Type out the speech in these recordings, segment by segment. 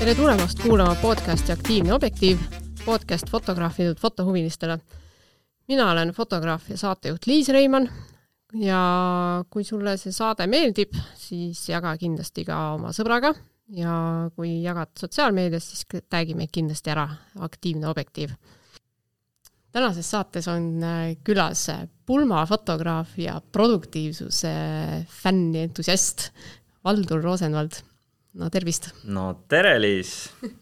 Tere tulemast kuulama podcasti Aktiivne objektiiv, podcast fotograafidelt fotohuvilistele. Mina olen fotograaf ja saatejuht Liis Reimann ja kui sulle see saade meeldib, siis jaga kindlasti ka oma sõbraga ja kui jagad sotsiaalmeedias, siis tagi meid kindlasti ära Aktiivne objektiiv. Tänases saates on külas pulmafotograaf ja produktiivsuse fänni entusiast Valdur Rosenvald. No tervist. No tere, Liis.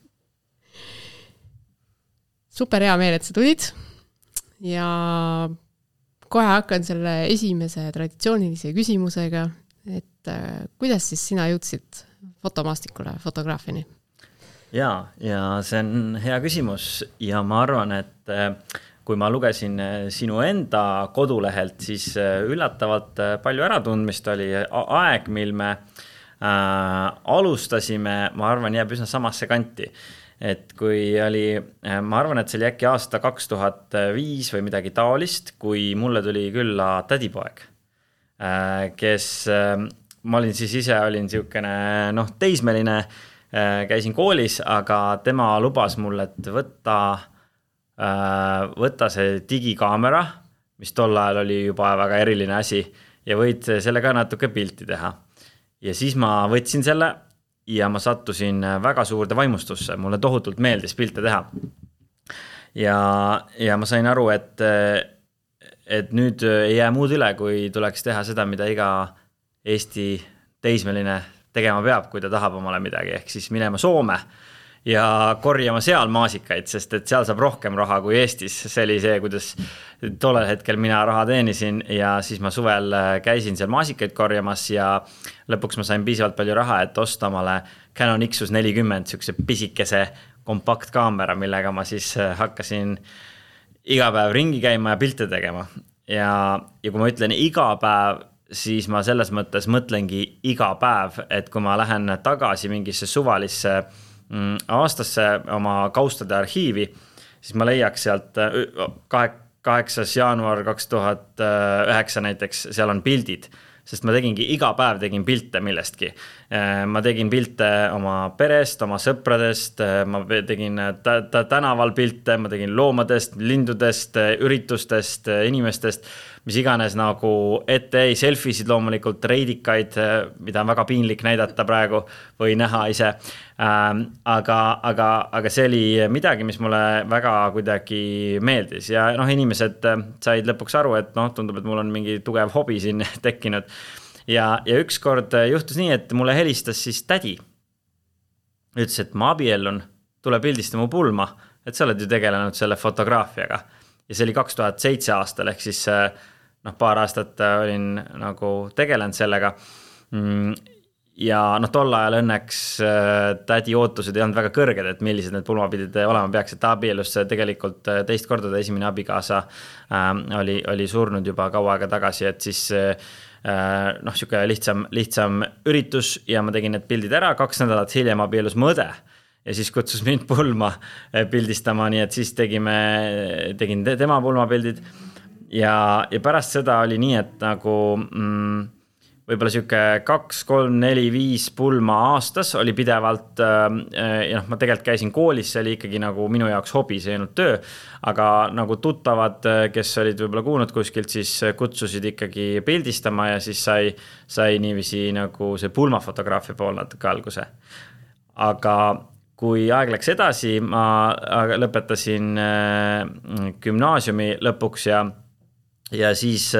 Super hea meel, et sa tulid ja kohe hakkan selle esimese traditsioonilise küsimusega, et kuidas siis sina jõudsid fotomaastikule, fotograafini? Ja see on hea küsimus ja ma arvan, et kui ma lugesin sinu enda kodulehelt, siis üllatavalt palju äratundmist oli aeg, mil me alustasime, ma arvan, jääb üsna samasse kanti. Et kui oli, ma arvan, et see oli äkki aasta 2005 või midagi taolist, kui mulle tuli külla tädipoeg, kes ma olin siis ise, olin siukene teismeline, käisin koolis, aga tema lubas mulle, et võtta see digikaamera, mis tol ajal oli juba väga eriline asi ja võid selle ka natuke pilti teha. Ja siis ma võtsin selle ja ma sattusin väga suurde vaimustusse. Mulle tohutult meeldis pilte teha. Ja ma sain aru, et nüüd ei jää muud üle, kui tuleks teha seda, mida iga Eesti teismeline tegema peab, kui ta tahab omale midagi. Ehk siis minema Soome ja korjama seal maasikaid, sest et seal saab rohkem raha kui Eestis. See oli see, kuidas tollel hetkel mina raha teenisin ja siis ma suvel käisin seal maasikaid korjamas ja lõpuks ma sain piisavalt palju raha, et osta omale Canon Xus 40, siukse pisikese kompaktkaamera, millega ma siis hakkasin iga päev ringi käima ja pilte tegema. Ja kui ma ütlen iga päev, siis ma selles mõttes mõtlengi iga päev, et kui ma lähen tagasi mingisse suvalisse aastasse oma kaustade arhiivi, siis ma leiaks sealt 8. jaanuar 2009 näiteks, seal on pildid, sest ma tegingi iga päev tegin pilte millestki. Ma tegin pilte oma perest, oma sõpradest, ma tegin tänaval pilte, ma tegin loomadest, lindudest, üritustest, inimestest, mis iganes nagu ette ei, selfisid loomulikult, reidikaid, mida on väga piinlik näidata praegu või näha ise. Aga see oli midagi, mis mulle väga kuidagi meeldis ja inimesed said lõpuks aru, et tundub, et mul on mingi tugev hobi siin tekkinud. Ja ükskord juhtus nii, et mulle helistas siis tädi. Ütles, et ma abiellun, tule pildista mu pulma, et sa oled ju tegelenud selle fotograafiaga. Ja see oli 2007 aastal, ehk siis paar aastat olin nagu tegelenud sellega. Ja tol ajal õnneks tädi ootused ei olnud väga kõrged, et millised need pulmapildid olema peaks, et abiellus tegelikult teist korda ta esimene abikaasa oli surnud juba kaua aega tagasi, et siis siuke lihtsam üritus ja ma tegin need pildid ära, 2 nädalat hiljem abiellus mu õde ja siis kutsus mind pulma pildistama, nii et siis tegin tema pulmapildid ja pärast seda oli nii, et nagu võib-olla siuke 2, 3, 4, 5 pulma aastas oli pidevalt ja ma tegelikult käisin koolis, see oli ikkagi nagu minu jaoks hobi, see ei olnud töö, aga nagu tuttavad, kes olid võib-olla kuulnud kuskilt, siis kutsusid ikkagi pildistama ja siis sai niiviisi nagu see pulmafotograafia pool natuke alguse. Aga kui aeg läks edasi, ma lõpetasin gümnaasiumi lõpuks ja siis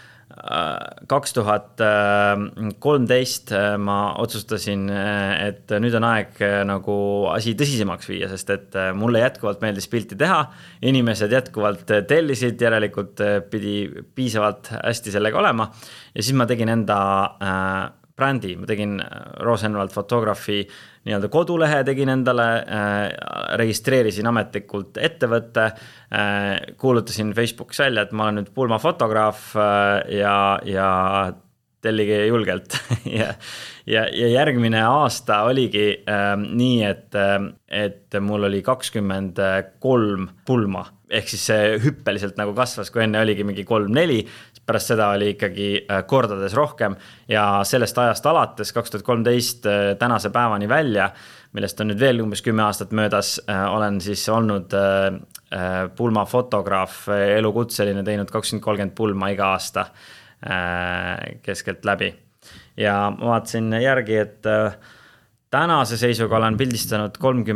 2013 ma otsustasin, et nüüd on aeg nagu asi tõsisemaks viia, sest et mulle jätkuvalt meeldis pilti teha, inimesed jätkuvalt tellisid, järelikult pidi piisavalt hästi sellega olema ja siis ma tegin enda brändi, ma tegin Rosenvald Photography nii-öelda kodulehe, tegin endale, registreerisin ametlikult ettevõtte, kuulutasin Facebookis välja, et ma olen nüüd pulmafotograaf ja tellige julgelt. ja järgmine aasta oligi nii, et mul oli 23 pulma, ehk siis see hüppeliselt nagu kasvas, kui enne oligi mingi 3-4, pärast seda oli ikkagi kordades rohkem ja sellest ajast alates 2013 tänase päevani välja, millest on nüüd veel umbes 10 aastat möödas, olen siis olnud pulmafotograaf, elukutseline, teinud 20-30 pulma iga aasta keskelt läbi. Ja ma vaatasin järgi, et tänase seisuga olen pildistanud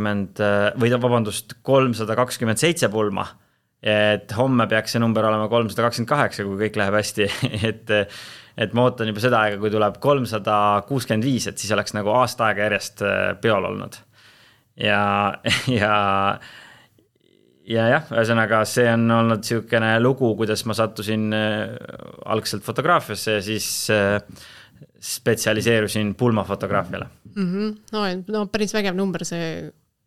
327 pulma, et homme peaks see number olema 328, kui kõik läheb hästi, et ma ootan juba seda aega, kui tuleb 365, et siis oleks nagu aasta aega järjest peol olnud. Ja jah, ühesõnaga see on olnud siukene lugu, kuidas ma sattusin algselt fotograafiasse ja siis spetsialiseerusin pulmafotograafiale. No päris vägev number, see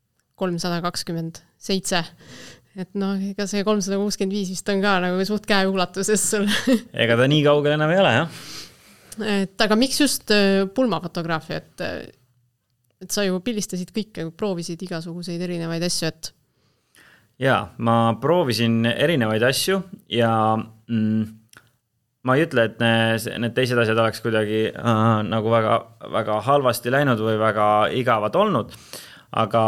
327. Et ega see 365 vist on ka nagu suht käeulatuses sul. Ega ta nii kaugel enam ei ole, jah. Et aga miks just pulmafotograafia, et sa ju pildistasid kõike, proovisid igasuguseid erinevaid asju, et Jaa, ma proovisin erinevaid asju ja ma ei ütle, et need teised asjad oleks kuidagi nagu väga, väga halvasti läinud või väga igavad olnud, aga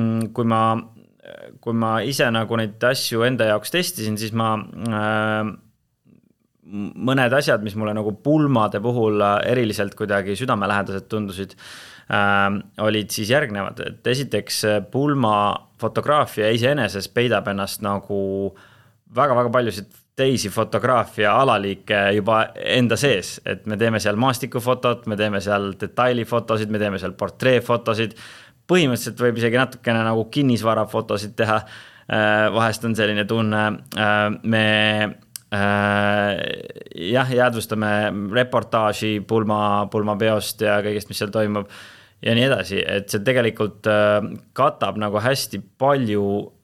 kui ma ise nagu neid asju enda jaoks testisin, siis ma mõned asjad, mis mulle nagu pulmade puhul eriliselt kuidagi südamelähedased tundusid, olid siis järgnevad, et esiteks pulmafotograafia iseeneses peidab ennast nagu väga-väga paljusid teisi fotograafia alaliike juba enda sees, et me teeme seal maastikufotot, me teeme seal detailifotosid, me teeme seal portreefotosid, põhimõtteliselt võib isegi natukene nagu kinnisvarafotosid teha, vahest on selline tunne, me jäädvustame reportaaži pulmapeost ja kõigest, mis seal toimub ja nii edasi, et see tegelikult katab nagu hästi palju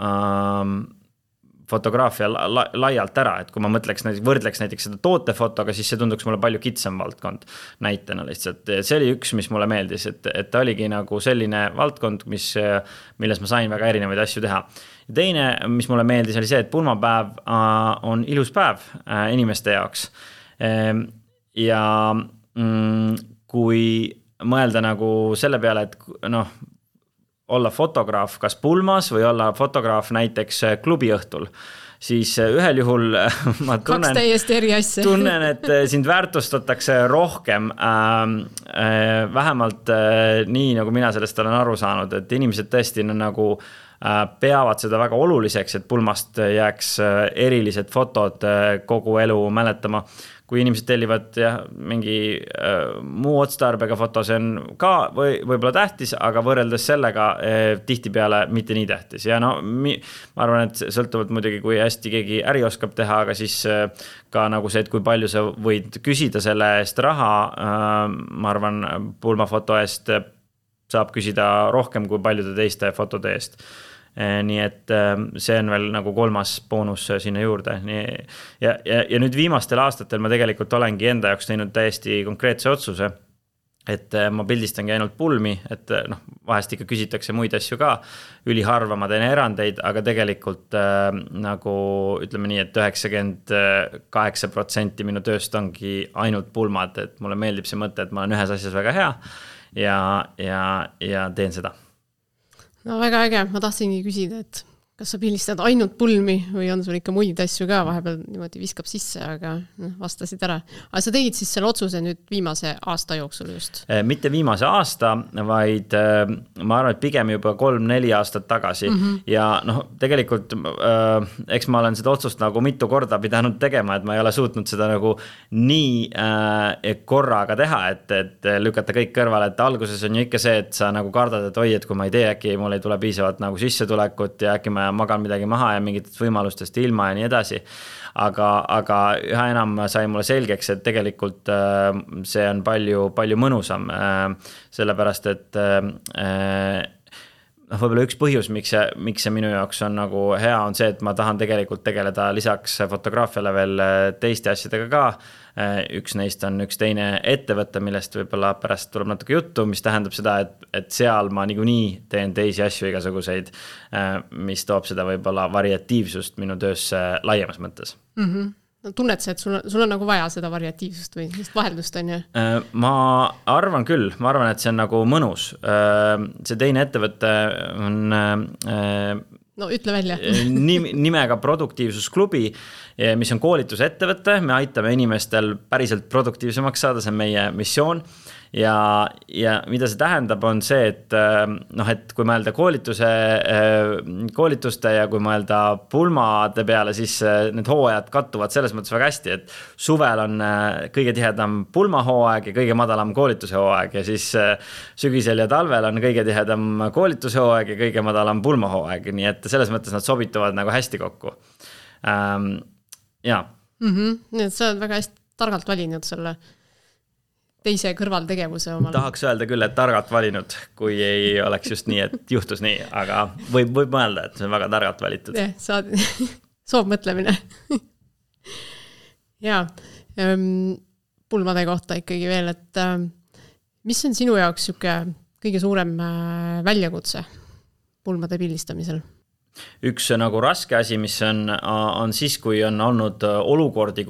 fotograafia laialt ära, et kui ma võrdleks näiteks seda tootefotoga, siis see tunduks mulle palju kitsam valdkond näitena lihtsalt. See oli üks, mis mulle meeldis, et ta oligi nagu selline valdkond, milles ma sain väga erinevaid asju teha. Ja teine, mis mulle meeldis, oli see, et pulmapäev on ilus päev inimeste jaoks. Ja kui mõelda nagu selle peale, et olla fotograaf kas pulmas või olla fotograaf näiteks klubiõhtul, siis ühel juhul ma tunnen, et sind väärtustatakse rohkem, vähemalt nii, nagu mina sellest olen aru saanud, et inimesed tõesti nagu peavad seda väga oluliseks, et pulmast jääks erilised fotod kogu elu mäletama. Kui inimesed tellivad mingi muu otstarbega foto, see on ka võib-olla tähtis, aga võrreldes sellega tihtipeale mitte nii tähtis. Ja ma arvan, et sõltuvalt muidugi, kui hästi keegi äri oskab teha, aga siis ka nagu see, et kui palju sa võid küsida selle eest raha, ma arvan, pulmafoto eest saab küsida rohkem kui paljude teiste fotode eest. Nii et see on veel nagu kolmas boonus sinna juurde. Ja nüüd viimastel aastatel ma tegelikult olengi enda jaoks teinud täiesti konkreetse otsuse, et ma pildistangi ainult pulmi, et vahest ikka küsitakse muid asju ka, üliharva ma teen erandeid, aga tegelikult nagu ütleme nii, et 98% minu tööst ongi ainult pulmad, et mulle meeldib see mõte, et ma olen ühes asjas väga hea ja teen seda. No väga äge, ma tahtsingi küsida, et kas sa pildistad ainult pulmi või on sul ikka muid asju ka, vahepeal niimoodi viskab sisse, aga vastasid ära. Aga sa tegid siis selle otsuse nüüd viimase aasta jooksul just? Mitte viimase aasta, vaid ma arvan, et pigem juba 3-4 aastat tagasi. Ja tegelikult eks ma olen seda otsust nagu mitu korda pidanud tegema, et ma ei ole suutnud seda nagu nii korraga teha, et lükata kõik kõrvale, et alguses on ju ikka see, et sa nagu kardad, et oi, et kui ma ei tee, äkki mul ei tule piisavalt nagu sissetulekut ja äkki ma magan midagi maha ja mingitest võimalustest ilma ja nii edasi. Aga üha enam sai mulle selgeks, et tegelikult see on palju mõnusam, sellepärast, et võib-olla üks põhjus, miks see minu jaoks on nagu hea, on see, et ma tahan tegelikult tegeleda lisaks fotograafiale veel teiste asjadega ka. Üks neist on üks teine ettevõte, millest võib-olla pärast tuleb natuke juttu, mis tähendab seda, et seal ma niikuinii teen teisi asju igasuguseid, mis toob seda võib-olla variatiivsust minu töösse laiemas mõttes. tunned sa, et sul on nagu vaja seda variatiivsust või sellist vaheldust, on ju? Ma arvan küll, et see on nagu mõnus. See teine ettevõte on no ütle välja. nimega Produktiivsusklubi, mis on koolitusettevõte. Me aitame inimestel päriselt produktiivsemaks saada, see on meie missioon. Ja mida see tähendab, on see, et kui mõelda koolituste ja kui mõelda pulmade peale, siis need hooajad kattuvad selles mõttes väga hästi, et suvel on kõige tihedam pulmahooaeg ja kõige madalam koolituse hooaeg ja siis sügisel ja talvel on kõige tihedam koolituse hooaeg ja kõige madalam pulmahooaeg, nii et selles mõttes nad sobituvad nagu hästi kokku. Jaa. Nii et sa oled väga hästi targalt valinud selle teise kõrvaltegevuse omale. Tahaks öelda küll, et targalt valinud, kui ei oleks just nii, et juhtus nii, aga võib mõelda, et see on väga targalt valitud. Soov mõtlemine. Jaa, pulmade kohta ikkagi veel, et mis on sinu jaoks kõige suurem väljakutse pulmade pildistamisel? Üks nagu raske asi, mis on siis, kui on olnud olukordi,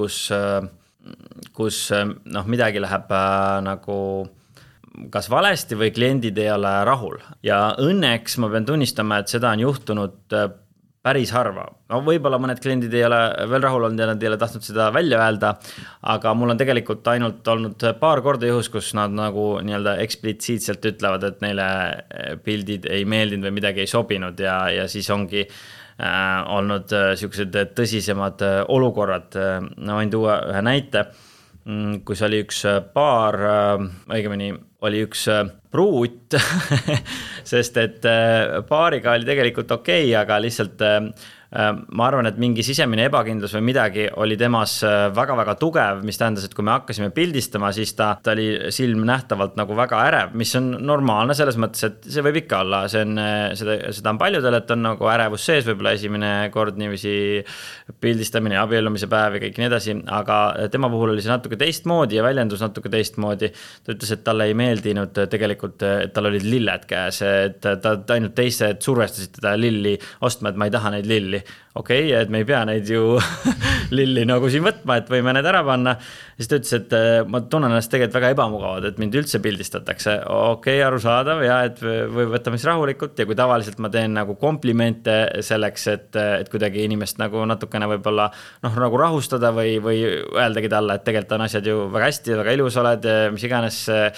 kus midagi läheb nagu kas valesti või kliendid ei ole rahul. Ja õnneks ma pean tunnistama, et seda on juhtunud päris harva. No võib-olla mõned kliendid ei ole veel rahul olnud ja nad ei ole tahtnud seda välja öelda, aga mul on tegelikult ainult olnud paar korda juhus, kus nad nagu nii-öelda eksplitsiitselt ütlevad, et neile pildid ei meeldinud või midagi ei sobinud ja siis ongi olnud sellised tõsisemad olukorrad. Võin tuua ühe näite, kus oli üks paar, õigemini oli üks pruut, sest et paariga oli tegelikult okei, aga lihtsalt ma arvan, et mingi sisemine ebakindlus või midagi oli temas väga-väga tugev, mis tähendas, et kui me hakkasime pildistama, siis ta oli silm nähtavalt nagu väga ärev, mis on normaalne selles mõttes, et see võib ikka olla, seda on paljudel, et on nagu ärevus sees, võib-olla esimene kord niiviisi pildistamine, abiellumise päev ja kõik nii edasi, aga tema puhul oli see natuke teistmoodi ja väljendus natuke teistmoodi. Ta ütles, et talle ei meeldinud tegelikult, et tal olid lilled käes, et ta ainult teised survestasid teda lilli ostma, et ma ei taha neid lilli. Okei, et me ei pea neid ju lilli nagu siin võtma, et võime need ära panna. Siis ta ütles, et ma tunnen ennast tegelikult väga ebamugavad, et mind üldse pildistatakse. Okei, arusaadav ja et või võtame siis rahulikult ja kui tavaliselt ma teen nagu komplimente selleks, et kuidagi inimest nagu natukene võib-olla nagu rahustada või öeldagi talle, et tegelikult on asjad ju väga hästi, väga ilus oled, mis iganes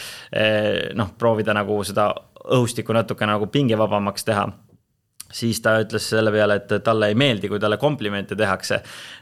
proovida nagu seda õhustikku natuke nagu pingevabamaks teha. Siis ta ütles selle peale, et talle ei meeldi, kui talle komplimente tehakse.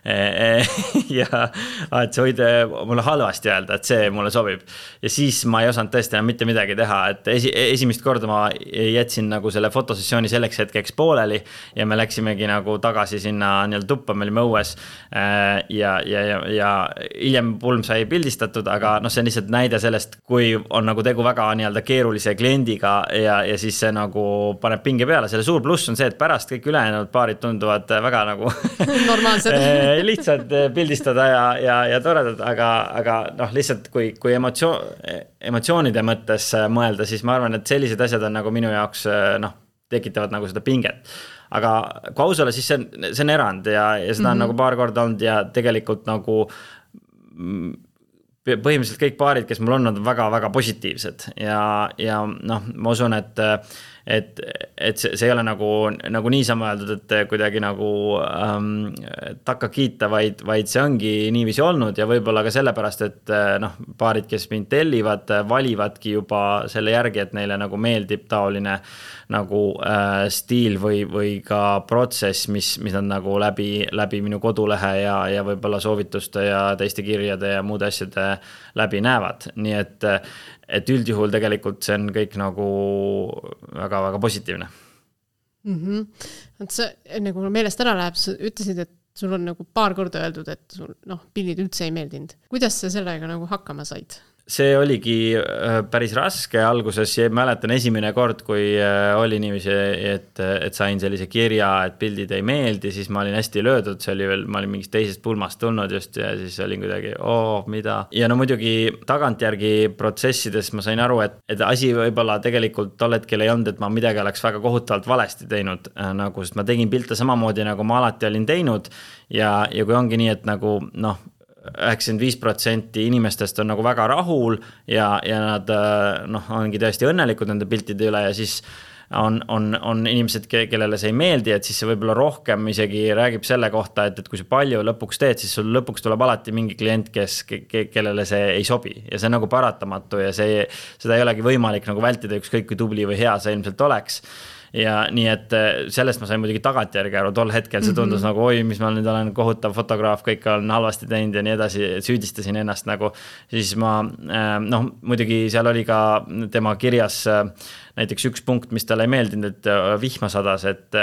Ja et see võid mulle halvasti öelda, et see mulle sobib. Ja siis ma ei osanud tõesti enam mitte midagi teha, et esimest korda ma jätsin nagu selle fotosessiooni selleks hetkeks pooleli ja me läksimegi nagu tagasi sinna tuppa, me olime õues ja hiljem pulm sai pildistatud, aga see on lihtsalt näide sellest, kui on nagu tegu väga keerulise kliendiga ja siis see nagu paneb pinge peale. Selle suur pluss on see, et pärast kõik ülejäänud paarid tunduvad väga nagu normaalsed. Lihtsalt pildistada ja toredad, aga lihtsalt kui emotsioonide mõttes mõelda, siis ma arvan, et sellised asjad on nagu minu jaoks tekitavad nagu seda pinget. Aga kui aus olla, siis see on erand ja seda on nagu paar korda olnud ja tegelikult nagu põhimõtteliselt kõik paarid, kes mul on väga-väga positiivsed ja ma usun, et see ei ole nagu niisama öeldud, et kuidagi nagu takka kiita, vaid see ongi niiviisi olnud ja võib-olla ka sellepärast, et paarid, kes mind tellivad, valivadki juba selle järgi, et neile nagu meeldib taoline nagu stiil või ka protsess, mis on nagu läbi minu kodulehe ja võib-olla soovituste ja teiste kirjade ja muude asjade läbi näevad. Nii et üldjuhul tegelikult see on kõik nagu väga-väga positiivne. Et see, enne kui meelest ära läheb, sa ütlesid, et sul on nagu paar korda öeldud, et sul pildid üldse ei meeldinud. Kuidas sa sellega nagu hakkama said? see oligi päris raske alguses ja mäletan esimene kord, kui oli niiviisi, et sain sellise kirja, et pildid ei meeldi, siis ma olin hästi löödud, see oli veel, ma olin mingist teisest pulmast tulnud just ja siis olin kuidagi, mida. Ja no muidugi tagantjärgi protsessides ma sain aru, et asi võib-olla tegelikult tol hetkel ei olnud, et ma midagi oleks väga kohutavalt valesti teinud, nagu, sest ma tegin pilte samamoodi, nagu ma alati olin teinud ja kui ongi nii, et nagu 95% inimestest on nagu väga rahul ja nad ongi tõesti õnnelikud nende piltide üle ja siis on inimesed, kellele see ei meeldi, et siis see võib-olla rohkem isegi räägib selle kohta, et kui sa palju lõpuks teed, siis sul lõpuks tuleb alati mingi klient, kellele see ei sobi ja see on nagu paratamatu ja seda ei olegi võimalik nagu vältida, ükskõik kui tubli või hea see ilmselt oleks. Ja nii, et sellest ma sain muidugi tagantjärgi aru, tol hetkel see tundus nagu, mis ma nüüd olen kohutav fotograaf, kõik on halvasti teinud ja nii edasi, süüdistasin ennast nagu, siis ma, muidugi seal oli ka tema kirjas näiteks üks punkt, mis talle ei meeldinud, et vihma sadas, et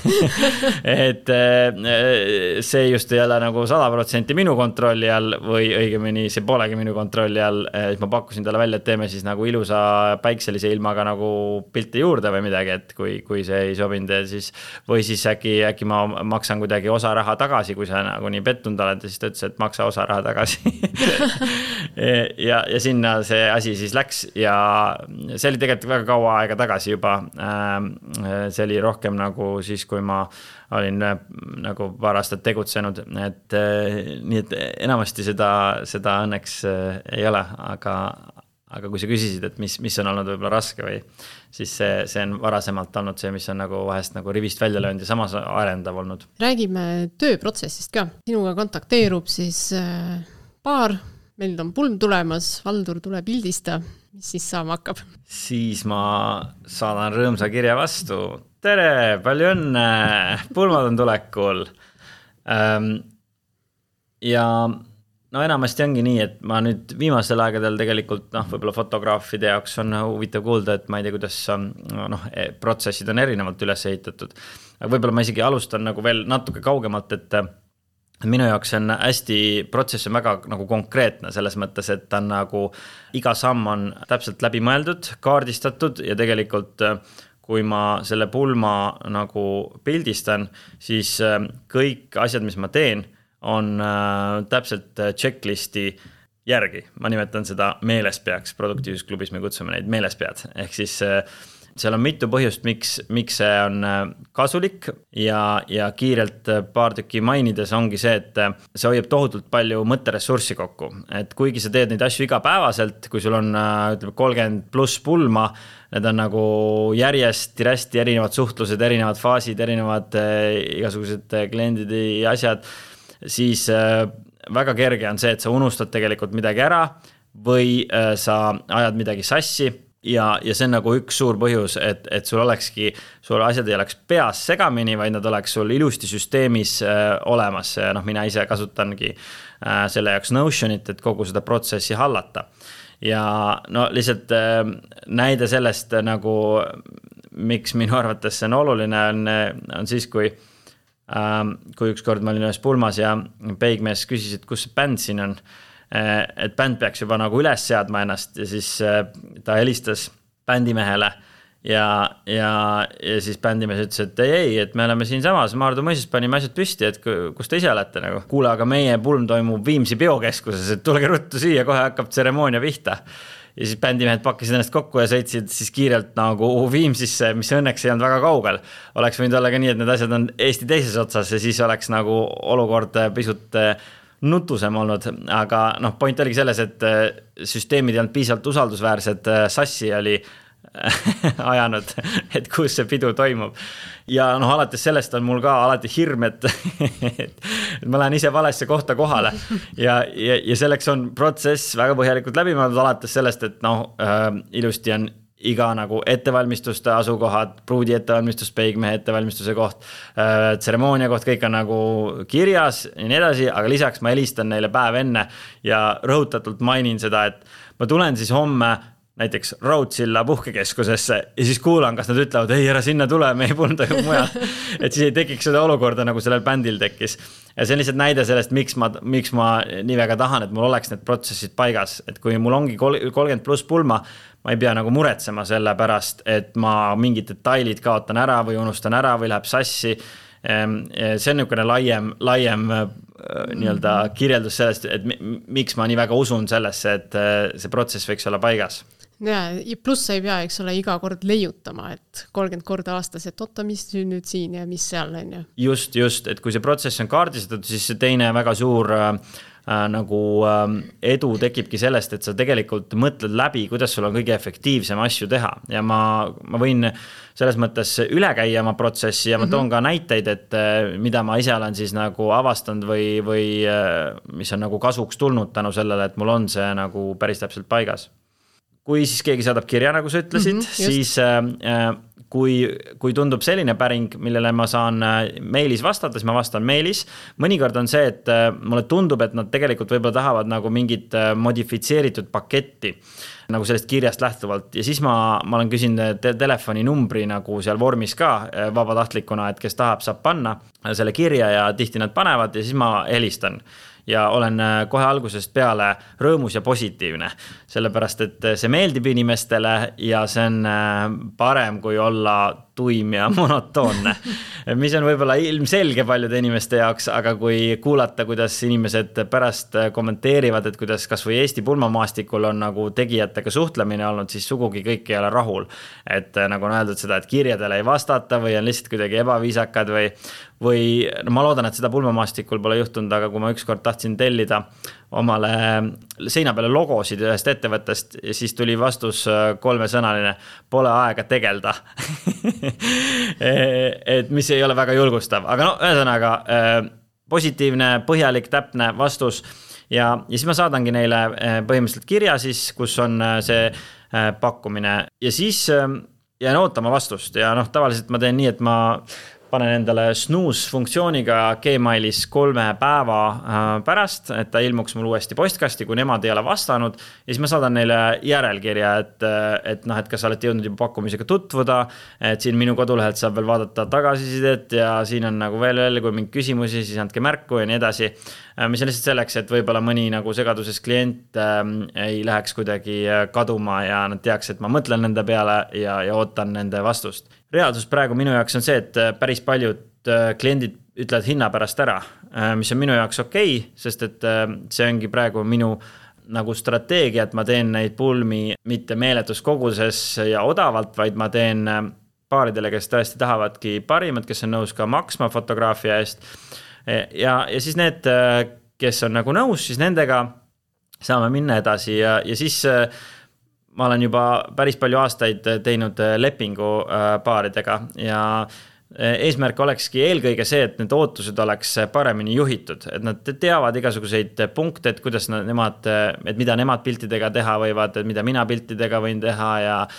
see just ei ole nagu 100% minu kontrolli all või õigemini see polegi minu kontrolli all, siis ma pakkusin talle välja, et teeme siis nagu ilusa päikselise ilmaga nagu pilti juurde või midagi, et kui see ei sobinud, siis, või siis äkki ma maksan kuidagi osa raha tagasi, kui sa nagu nii pettunud oled, siis ta ütles, et maksa osa raha tagasi. ja sinna see asi siis läks ja see oli tegelikult väga kaua aega tagasi juba. See oli rohkem nagu siis, kui ma olin nagu paar aastat tegutsenud, et nii, et enamasti seda õnneks ei ole, aga kui sa küsisid, et mis on olnud võib-olla raske või, siis see on varasemalt olnud see, mis on nagu vahest nagu rivist välja löönud ja samas arendav olnud. Räägime tööprotsessist ka. Sinuga kontakteerub siis paar, meil on pulm tulemas, Valdur tule pildista, mis siis saama hakkab? Siis ma saadan rõõmsa kirja vastu. Tere, palju õnne, pulmad on tulekul. Ja enamasti ongi nii, et ma nüüd viimasel aegadel tegelikult võib-olla fotograafide jaoks on huvitav kuulda, et ma ei tea, kuidas protsessid on erinevalt üles ehitatud. Aga võib-olla ma isegi alustan nagu veel natuke kaugemalt, et minu jaoks on protsess on väga nagu konkreetne selles mõttes, et ta on nagu iga samm on täpselt läbi mõeldud, kaardistatud ja tegelikult kui ma selle pulma nagu pildistan, siis kõik asjad, mis ma teen, on täpselt checklisti järgi. Ma nimetan seda meelespeaks, produktiivsusklubis me kutsume neid meelespead. Ehk siis seal on mitu põhjust, miks see on kasulik ja kiirelt paar tükki mainides ongi see, et see hoiab tohutult palju mõtteressurssi kokku. Et kuigi sa teed neid asju igapäevaselt, kui sul on 30+ pulma, need on nagu järjest hästi erinevad suhtlused, erinevad faasid, erinevad igasugused kliendid ja asjad, siis väga kerge on see, et sa unustad tegelikult midagi ära või sa ajad midagi sassi. Ja see on nagu üks suur põhjus, et sul asjad ei oleks peas segamini, vaid nad oleks sul ilusti süsteemis olemas. Mina ise kasutangi selle jaoks Notionit, et kogu seda protsessi hallata. Ja lihtsalt näide sellest nagu, miks minu arvates see on oluline, on siis, kui ükskord ma olin ühes pulmas ja peigmees küsis, et kus see bänd siin on. Et bänd peaks juba nagu üles seadma ennast ja siis ta helistas bändimehele ja siis bändimees ütles, et ei, et me oleme siin samas Maardu mõisas panime asjad püsti, et kus te ise olete nagu. Kuule, aga meie pulm toimub Viimsi biokeskuses, et tulge ruttu siia, kohe hakkab tseremoonia pihta. Ja siis bändimehed pakkisid ennast kokku ja sõitsid siis kiirelt nagu Viimsisse, mis õnneks ei olnud väga kaugel. Oleks võinud olla ka nii, et need asjad on Eesti teises otsas ja siis oleks nagu olukord pisut nutusem olnud, aga point oligi selles, et süsteemid ei olnud piisavalt usaldusväärsed, sassi oli ajanud, et kus see pidu toimub. Ja alates sellest on mul ka alati hirm, et ma lähen ise valesse kohta kohale ja selleks on protsess väga põhjalikult läbi mõeldud alates sellest, et ilusti on iga nagu ettevalmistuste asukohad, pruudi ettevalmistus, peigmehe ettevalmistuse koht, tseremoonia koht, kõik on nagu kirjas ja nii edasi, aga lisaks ma helistan neile päev enne ja rõhutatult mainin seda, et ma tulen siis homme näiteks Raudtsilla puhkekeskusesse ja siis kuulan, kas nad ütlevad, ei, ära sinna tule, me ei polnud ju mujal. Et siis ei tekiks seda olukorda, nagu sellel bändil tekkis. Ja see on lihtsalt näide sellest, miks ma nii väga tahan, et mul oleks need protsessid paigas. Et kui mul ongi 30+ pulma, ma ei pea nagu muretsema selle pärast, et ma mingid detailid kaotan ära või unustan ära või läheb sassi. See on niisugune laiem nii-öelda kirjeldus sellest, et miks ma nii väga usun sellesse, et see protsess võiks olla paigas. Ja pluss ei pea, eks ole, iga kord leiutama, et 30 korda aastas, et oota, mis nüüd siin ja mis seal on ju. Just, et kui see protsess on kaardistatud, siis see teine väga suur nagu edu tekibki sellest, et sa tegelikult mõtled läbi, kuidas sul on kõige efektiivsem asju teha. Ja ma võin selles mõttes üle käia oma protsessi ja ma toon ka näiteid, et mida ma ise olen siis nagu avastanud või mis on nagu kasuks tulnud tänu sellele, et mul on see nagu päris täpselt paigas. Kui siis keegi saadab kirja, nagu sa ütlesid, siis kui tundub selline päring, millele ma saan meilis vastata, siis ma vastan meilis. Mõnikord on see, et mulle tundub, et nad tegelikult võib-olla tahavad nagu mingit modifitseeritud paketti nagu sellest kirjast lähtuvalt. Ja siis ma olen küsinud telefoninumbri nagu seal vormis ka vabatahtlikuna, et kes tahab, saab panna selle kirja ja tihti nad panevad ja siis ma helistan. Ja olen kohe algusest peale rõõmus ja positiivne, sellepärast, et see meeldib inimestele ja see on parem, kui olla tuim ja monotoonne, mis on võib-olla ilmselge paljude inimeste jaoks, aga kui kuulata, kuidas inimesed pärast kommenteerivad, et kuidas kas või Eesti pulmamaastikul on nagu tegijatega suhtlemine olnud, siis sugugi kõik ei ole rahul. Et nagu on öeldud seda, et kirjadele ei vastata või on lihtsalt kuidagi ebaviisakad või no ma loodan, et seda pulmamaastikul pole juhtunud, aga kui ma ükskord tahtsin tellida omale seina peale logosid ühest ettevõttest ja siis tuli vastus 3-sõnaline, pole aega tegelda. Et mis ei ole väga julgustav, aga no ühesõnaga positiivne, põhjalik, täpne vastus ja siis ma saadangi neile põhimõtteliselt kirja siis, kus on see pakkumine ja siis jään ootama vastust ja tavaliselt ma teen nii, et ma panen endale snooze funktsiooniga Gmailis 3 päeva pärast, et ta ilmuks mul uuesti postkasti, kui nemad ei ole vastanud. Ja siis ma saadan neile järelkirja, et kas sa olete jõudnud juba pakkumisega tutvuda, et siin minu kodulehelt saab veel vaadata tagasisidet ja siin on nagu veel, kui mingi küsimusi, siis andke märku ja nii edasi. Mis on lihtsalt selleks, et võib-olla mõni nagu segaduses klient ei läheks kuidagi kaduma ja nad teaks, et ma mõtlen nende peale ja ootan nende vastust. Reaalsus praegu minu jaoks on see, et päris paljud kliendid ütlevad hinna pärast ära, mis on minu jaoks okei, sest et see ongi praegu minu nagu strateegia, et ma teen neid pulmi mitte meeletus koguses ja odavalt, vaid ma teen paaridele, kes tõesti tahavadki parimad, kes on nõus ka maksma fotograafia eest. Ja siis need, kes on nagu nõus, siis nendega saame minna edasi ja siis ma olen juba päris palju aastaid teinud lepingu paaridega ja eesmärk olekski eelkõige see, et need ootused oleks paremini juhitud, et nad teavad igasuguseid punkte, et kuidas nemad, et mida nemad piltidega teha võivad, et mida mina piltidega võin teha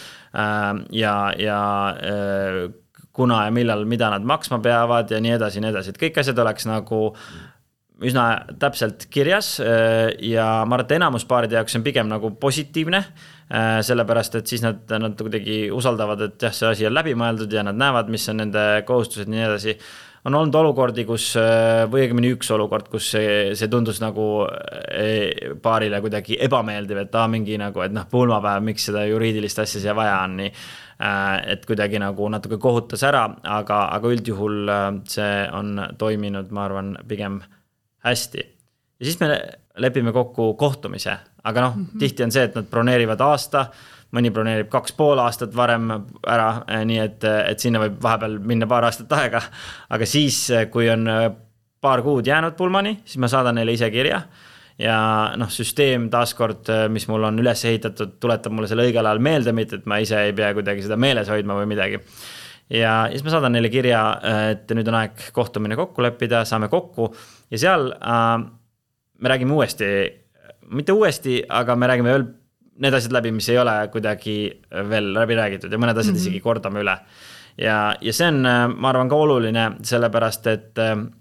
ja kuna ja millal, mida nad maksma peavad ja nii edasi, et kõik asjad oleks nagu üsna täpselt kirjas ja ma arvan, et enamus paaride jaoks on pigem nagu positiivne, sellepärast, et siis nad kuidagi usaldavad, et jah, see asi on läbi mõeldud ja nad näevad, mis on nende kohustused ja nii edasi. On olnud olukordi, või õigemini üks olukord, kus see tundus nagu paarile kuidagi ebameeldiv, et mingi nagu, et pulmapäev, miks seda juriidilist asja siia vaja on nii, et kuidagi nagu natuke kohutas ära, aga üldjuhul see on toiminud, ma arvan, pigem hästi. Ja siis me lepime kokku kohtumise, aga tihti on see, et nad broneerivad aasta, mõni broneerib 2,5 aastat varem ära, nii et sinna võib vahepeal minna paar aastat aega, aga siis, kui on paar kuud jäänud pulmani, siis ma saadan neile ise kirja ja süsteem taaskord, mis mul on üles ehitatud, tuletab mulle selle õigel ajal meelde, mitte et ma ise ei pea kuidagi seda meeles hoidma või midagi. Ja siis ma saadan neile kirja, et nüüd on aeg kohtumine kokku leppida, saame kokku ja seal me räägime uuesti, mitte uuesti, aga me räägime veel need asjad läbi, mis ei ole kuidagi veel läbi räägitud ja mõned asjad isegi kordame üle. Ja see on, ma arvan, ka oluline, sellepärast, et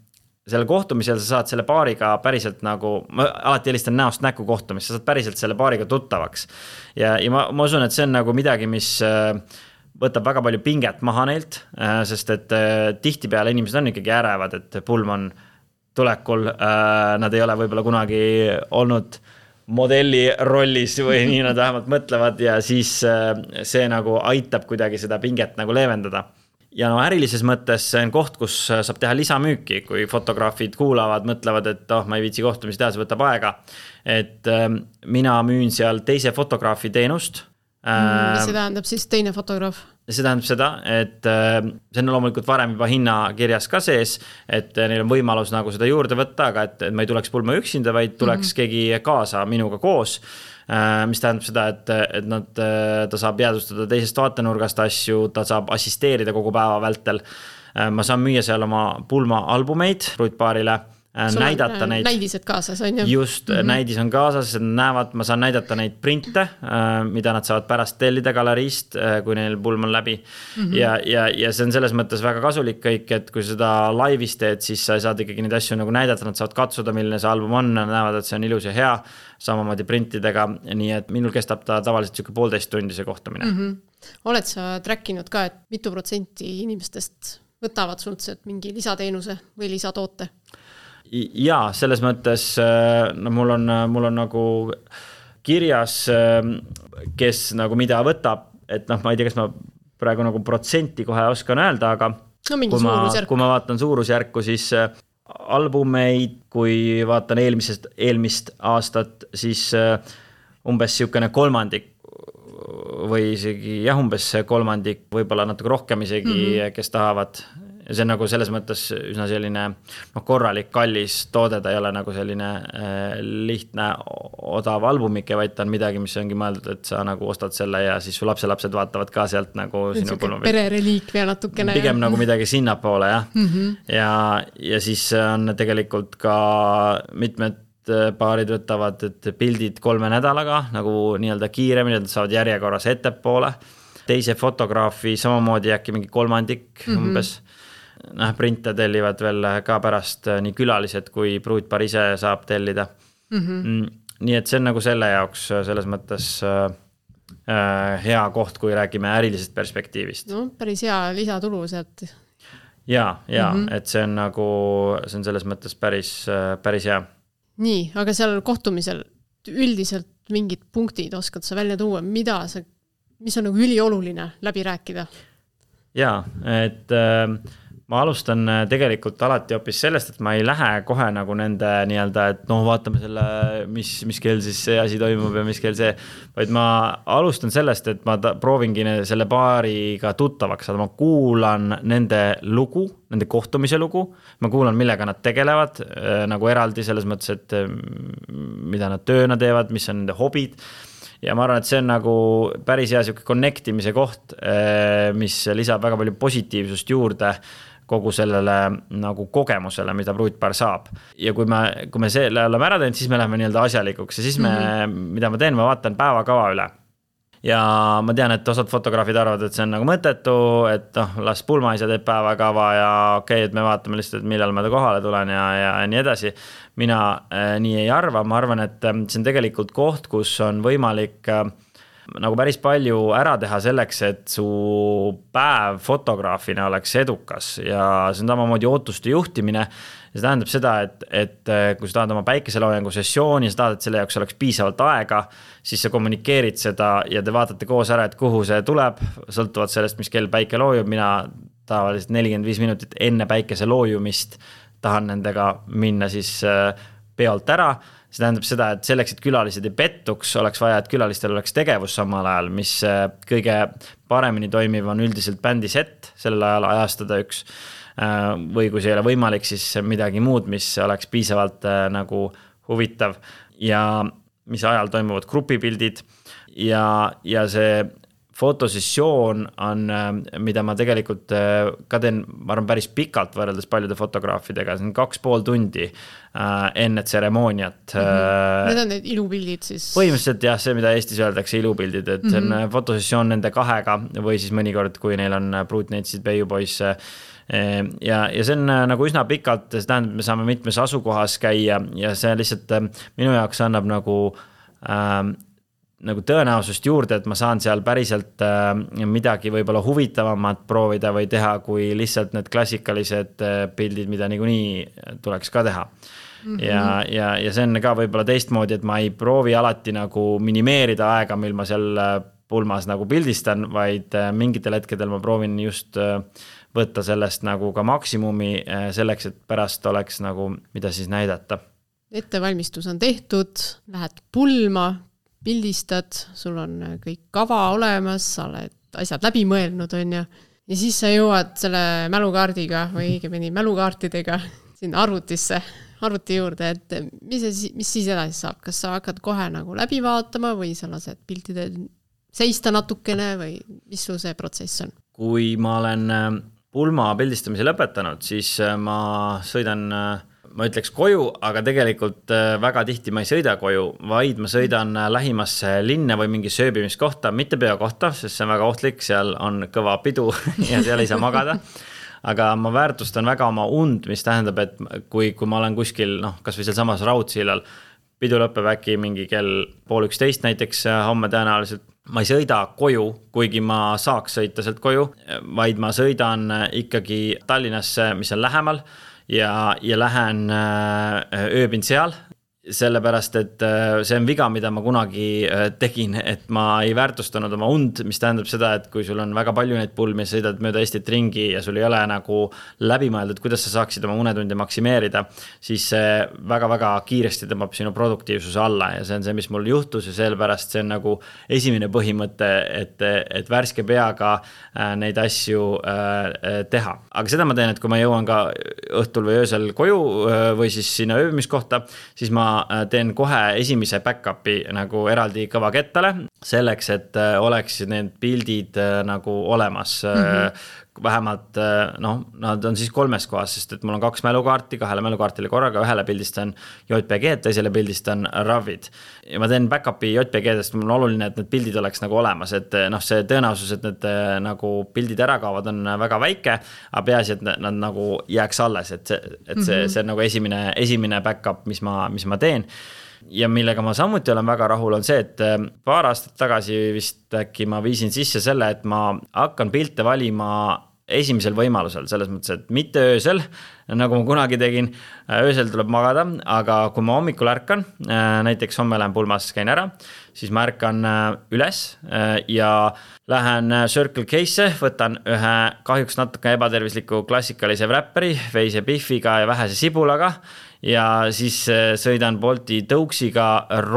sellel kohtumisel sa saad selle paariga päriselt nagu, ma alati helistan näost näkku kohtumist, sa saad päriselt selle paariga tuttavaks. Ja ma usun, et see on nagu midagi, mis võtab väga palju pinget maha neilt, sest et tihtipeale inimesed on ikkagi ärevad, et pulm on tulekul, nad ei ole võib-olla kunagi olnud modelli rollis või nii nad vähemalt mõtlevad ja siis see nagu aitab kuidagi seda pinget nagu leevendada. Ja no ärilises mõttes see on koht, kus saab teha lisamüüki, kui fotograafid kuulavad, mõtlevad, et ma ei viitsi kohtumisi teha, see võtab aega. Et mina müün seal teise fotograafi teenust. See tähendab siis teine fotograaf? See tähendab seda, et see on loomulikult varem juba hinnakirjas ka sees, et neil on võimalus nagu seda juurde võtta, aga et ma ei tuleks pulma üksinda, vaid tuleks keegi kaasa minuga koos. Mis tähendab seda, et ta saab jäädustada teisest vaatenurgast asju, ta saab assisteerida kogu päeva vältel. Ma saan müüa seal oma pulma albumeid pruutpaarile, näidata neid. Näidised kaasas, on ju? Just, näidis on kaasas, näevad, ma saan näidata neid printe, mida nad saavad pärast tellida galeriist, kui neil pulm on läbi. Ja see on selles mõttes väga kasulik kõik, et kui seda laivis teed, siis sa saad ikkagi neid asju nagu näidata, nad saavad katsuda, milline see album on, näevad, et see on ilus ja hea, samamoodi printidega, nii et minul kestab ta tavaliselt 1,5 tundi see kohtumine. Oled sa trackinud ka, et mitu protsenti inimestest võtavad sult mingi lisateenuse või lisatoote? Jaa, selles mõttes mul on nagu kirjas, kes nagu mida võtab, et ma ei tea, kas ma praegu nagu protsenti kohe oskan öelda, aga kui ma vaatan suurusjärku, siis albumeid, kui vaatan eelmist aastat, siis umbes siukene kolmandik või isegi umbes kolmandik, võib-olla natuke rohkem isegi, kes tahavad. Ja see on nagu selles mõttes üsna selline korralik, kallis toode, ta ei ole nagu selline lihtne odav albumike, vaid ta on midagi, mis ongi mõeldud, et sa nagu ostad selle ja siis su lapselapsed vaatavad ka sealt nagu sinu pulma. Perereliikvia natukene. Pigem nagu midagi sinnapoole, jah. Ja siis on tegelikult ka mitmed paarid võtavad, et pildid 3 nädalaga nagu nii-öelda kiiremini, et saavad järjekorras ettepoole. Teise fotograafi samamoodi äkki mingi kolmandik umbes. Printe tellivad veel ka pärast nii külalised kui pruutpaar ise saab tellida. Nii et see on nagu selle jaoks selles mõttes hea koht, kui räägime ärilisest perspektiivist. No, päris hea lisatulu sealt. Ja, et see on nagu, see on selles mõttes päris hea. Nii, aga seal kohtumisel üldiselt mingid punktid oskad sa välja tuua, mis on nagu ülioluline läbi rääkida? Jaa, et ma alustan tegelikult alati hoopis sellest, et ma ei lähe kohe nagu nende nii-öelda, et vaatame selle, mis kell siis see asi toimub ja mis kell see, vaid ma alustan sellest, et ma proovingi selle paariga tuttavaks saada, ma kuulan nende lugu, nende kohtumise lugu, ma kuulan, millega nad tegelevad nagu eraldi selles mõttes, et mida nad tööna teevad, mis on nende hobid. Ja ma arvan, et see on nagu päris hea siuke connectimise koht, mis lisab väga palju positiivsust juurde kogu sellele nagu kogemusele, mida pruutpaar saab. Ja kui me selle oleme ära teinud, siis me läheme nii-öelda asjalikuks ja siis mida ma teen, ma vaatan päevakava üle. Ja ma tean, et osad fotograafid arvavad, et see on nagu mõttetu, et las pulmaisa teeb päevakava ja et me vaatame lihtsalt, et millal ma kohale tulen ja nii edasi. Mina nii ei arva, ma arvan, et see on tegelikult koht, kus on võimalik nagu päris palju ära teha selleks, et su päev fotograafina oleks edukas ja see on samamoodi ootuste juhtimine. Ja see tähendab seda, et kui sa tahad oma päikeseloojangu sessiooni ja sa tahad, et selle jaoks oleks piisavalt aega, siis sa kommunikeerid seda ja te vaatate koos ära, et kuhu see tuleb, sõltuvalt sellest, mis kell päike loojub. Mina tavaliselt 45 minutit enne päikese loojumist tahan nendega minna siis peolt ära. See tähendab seda, et selleks, et külalised ei pettuks, oleks vaja, et külalistel oleks tegevus samal ajal, mis kõige paremini toimiv on üldiselt bändi set, sellel ajal ajastada üks. Või kui see ei ole võimalik, siis midagi muud, mis oleks piisavalt nagu huvitav ja mis ajal toimuvad grupipildid ja see fotosessioon on, mida ma tegelikult ka teen, ma arvan, päris pikalt võrreldes paljude fotograafidega, see on 2,5 tundi enne tseremooniat. Need on need ilupildid siis? Põhimõtteliselt jah, see, mida Eestis öeldakse ilupildid, et see on fotosessioon nende kahega või siis mõnikord, kui neil on pruutneitsid, peiupoisse. Ja see on nagu üsna pikalt, see tähendab, me saame mitmes asukohas käia ja see lihtsalt minu jaoks annab nagu tõenäosust juurde, et ma saan seal päriselt midagi võib-olla huvitavamat proovida või teha, kui lihtsalt need klassikalised pildid, mida niikuinii tuleks ka teha. Ja see on ka võib-olla teistmoodi, et ma ei proovi alati nagu minimeerida aega, mil ma seal pulmas nagu pildistan, vaid mingitel hetkedel ma proovin just võtta sellest nagu ka maksimumi selleks, et pärast oleks nagu, mida siis näidata. Ettevalmistus on tehtud, lähed pulma, pildistad, sul on kõik kava olemas, sa oled asjad läbi mõelnud, on ju. Ja siis sa jõuad selle mälukaardiga või õigemini mälukaartidega sinna arvuti juurde, et mis siis edasi saab? Kas sa hakkad kohe nagu läbi vaatama või sa lased piltide seista natukene või mis sul see protsess on? Kui ma olen pulma pildistamise lõpetanud, siis ma sõidan ma ütleks koju, aga tegelikult väga tihti ma ei sõida koju, vaid ma sõidan lähimasse linna või mingi sööbimiskohta, mitte peokohta, sest see on väga ohtlik, seal on kõva pidu ja seal ei saa magada. Aga ma väärtustan väga oma und, mis tähendab, et kui ma olen kuskil, kas või seal samas Raudsillal, pidu lõpeb äkki mingi kell 10:30 näiteks homme tõenäoliselt, ma ei sõida koju, kuigi ma saaks sõita sealt koju, vaid ma sõidan ikkagi Tallinnasse, mis on lähemal, ja lähen ööbin seal, sellepärast, et see on viga, mida ma kunagi tegin, et ma ei väärtustanud oma und, mis tähendab seda, et kui sul on väga palju neid pulmi, sõidad mööda Eestit ringi ja sul ei ole nagu läbimõeldud, kuidas sa saaksid oma unetunde maksimeerida, siis see väga-väga kiiresti tõmbab sinu produktiivsuse alla ja see on see, mis mul juhtus ja sellepärast see on nagu esimene põhimõte, et värske peaga neid asju teha. Aga seda ma teen, et kui ma jõuan ka õhtul või öösel koju või siis sinna ööbimiskohta, siis ma teen kohe esimese back-upi nagu eraldi kõva kettale, selleks, et oleks need pildid nagu olemas. Vähemalt, nad on siis 3 kohas, sest et mul on 2 mälukaarti, 2 mälukaartile korraga, ühele pildistan JPG, teisele pildistan RAW'id. Ja ma teen back-upi JPG-dest, mul on oluline, et need pildid oleks nagu olemas, et see tõenäosus, et need nagu pildid ära kaovad, on väga väike, aga peaasi, et nad nagu jääks alles, et see on nagu esimene back-up, mis ma teen. Ja millega ma samuti olen väga rahul on see, et paar aastat tagasi vist äkki ma viisin sisse selle, et ma hakkan pilte valima esimesel võimalusel, selles mõttes, et mitte öösel, nagu ma kunagi tegin, öösel tuleb magada, aga kui ma hommikul ärkan, näiteks homme lähen pulmas, käin ära, siis ma ärkan üles ja lähen Circle K'sse, võtan ühe kahjuks natuke ebatervisliku klassikalise wrapperi, veise biffiga ja vähese sibulaga ja siis sõidan Bolti tõuksiga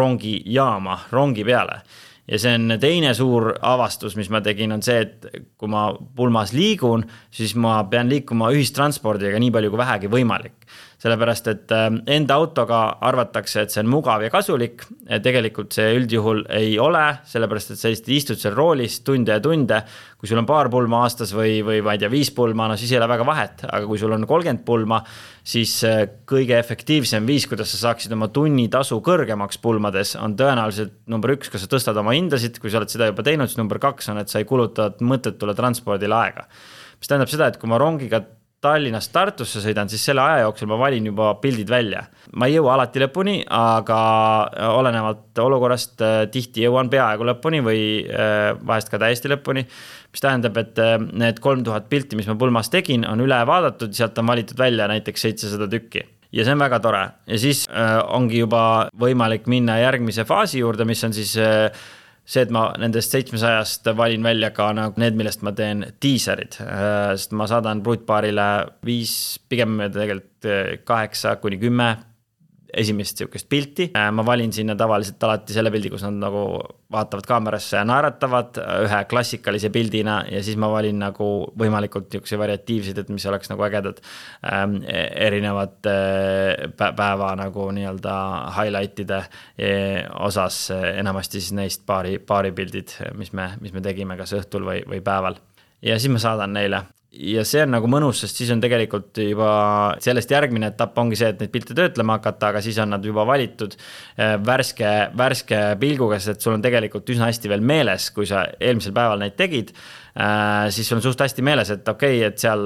rongi peale. Ja see on teine suur avastus, mis ma tegin, on see, et kui ma pulmas liigun, siis ma pean liikuma ühistranspordiga nii palju kui vähegi võimalik. Sellepärast, et enda autoga arvatakse, et see on mugav ja kasulik. Tegelikult see üldjuhul ei ole, sellepärast, et sa istud seal roolis tunde ja tunde. Kui sul on paar pulma aastas või ma ei tea 5 pulma, siis ei ole väga vahet. Aga kui sul on 30 pulma, siis kõige efektiivsem viis, kuidas sa saaksid oma tunnitasu kõrgemaks pulmades, on tõenäoliselt number 1, kas sa tõstad oma hindasid, kui sa oled seda juba teinud, siis number 2 on, et sa ei kuluta mõttetule transpordile aega. Mis tähendab seda, et kui ma rongiga Tallinnast Tartusse sõidan, siis selle aja jooksul ma valin juba pildid välja. Ma ei jõua alati lõpuni, aga olenevalt olukorrast tihti jõuan peaaegu lõpuni või vahest ka täiesti lõpuni. Mis tähendab, et need 3000 pilti, mis ma pulmas tegin, on üle vaadatud, sealt on valitud välja näiteks 700 tükki. Ja see on väga tore. Ja siis ongi juba võimalik minna järgmise faasi juurde, mis on siis see, et ma nendest 700-st valin välja ka need, millest ma teen teaserid, sest ma saadan pruutpaarile 5, pigem tegelikult 8-10 esimest sihukest pilti. Ma valin sinna tavaliselt alati selle pildi, kus nad nagu vaatavad kaamerasse ja naeratavad ühe klassikalise pildina ja siis ma valin nagu võimalikult niisuguse variatiivseid, et mis oleks nagu ägedad erinevad päeva nagu nii-öelda highlight'ide osas, enamasti siis neist paari pildid, mis me tegime kas õhtul või päeval. Ja siis ma saadan neile. Ja see on nagu mõnus, sest siis on tegelikult juba sellest järgmine etapp ongi see, et neid pilte töötlema hakata, aga siis on nad juba valitud värske pilguga, sest sul on tegelikult üsna hästi veel meeles, kui sa eelmisel päeval neid tegid, siis sul on suht hästi meeles, et okei, et seal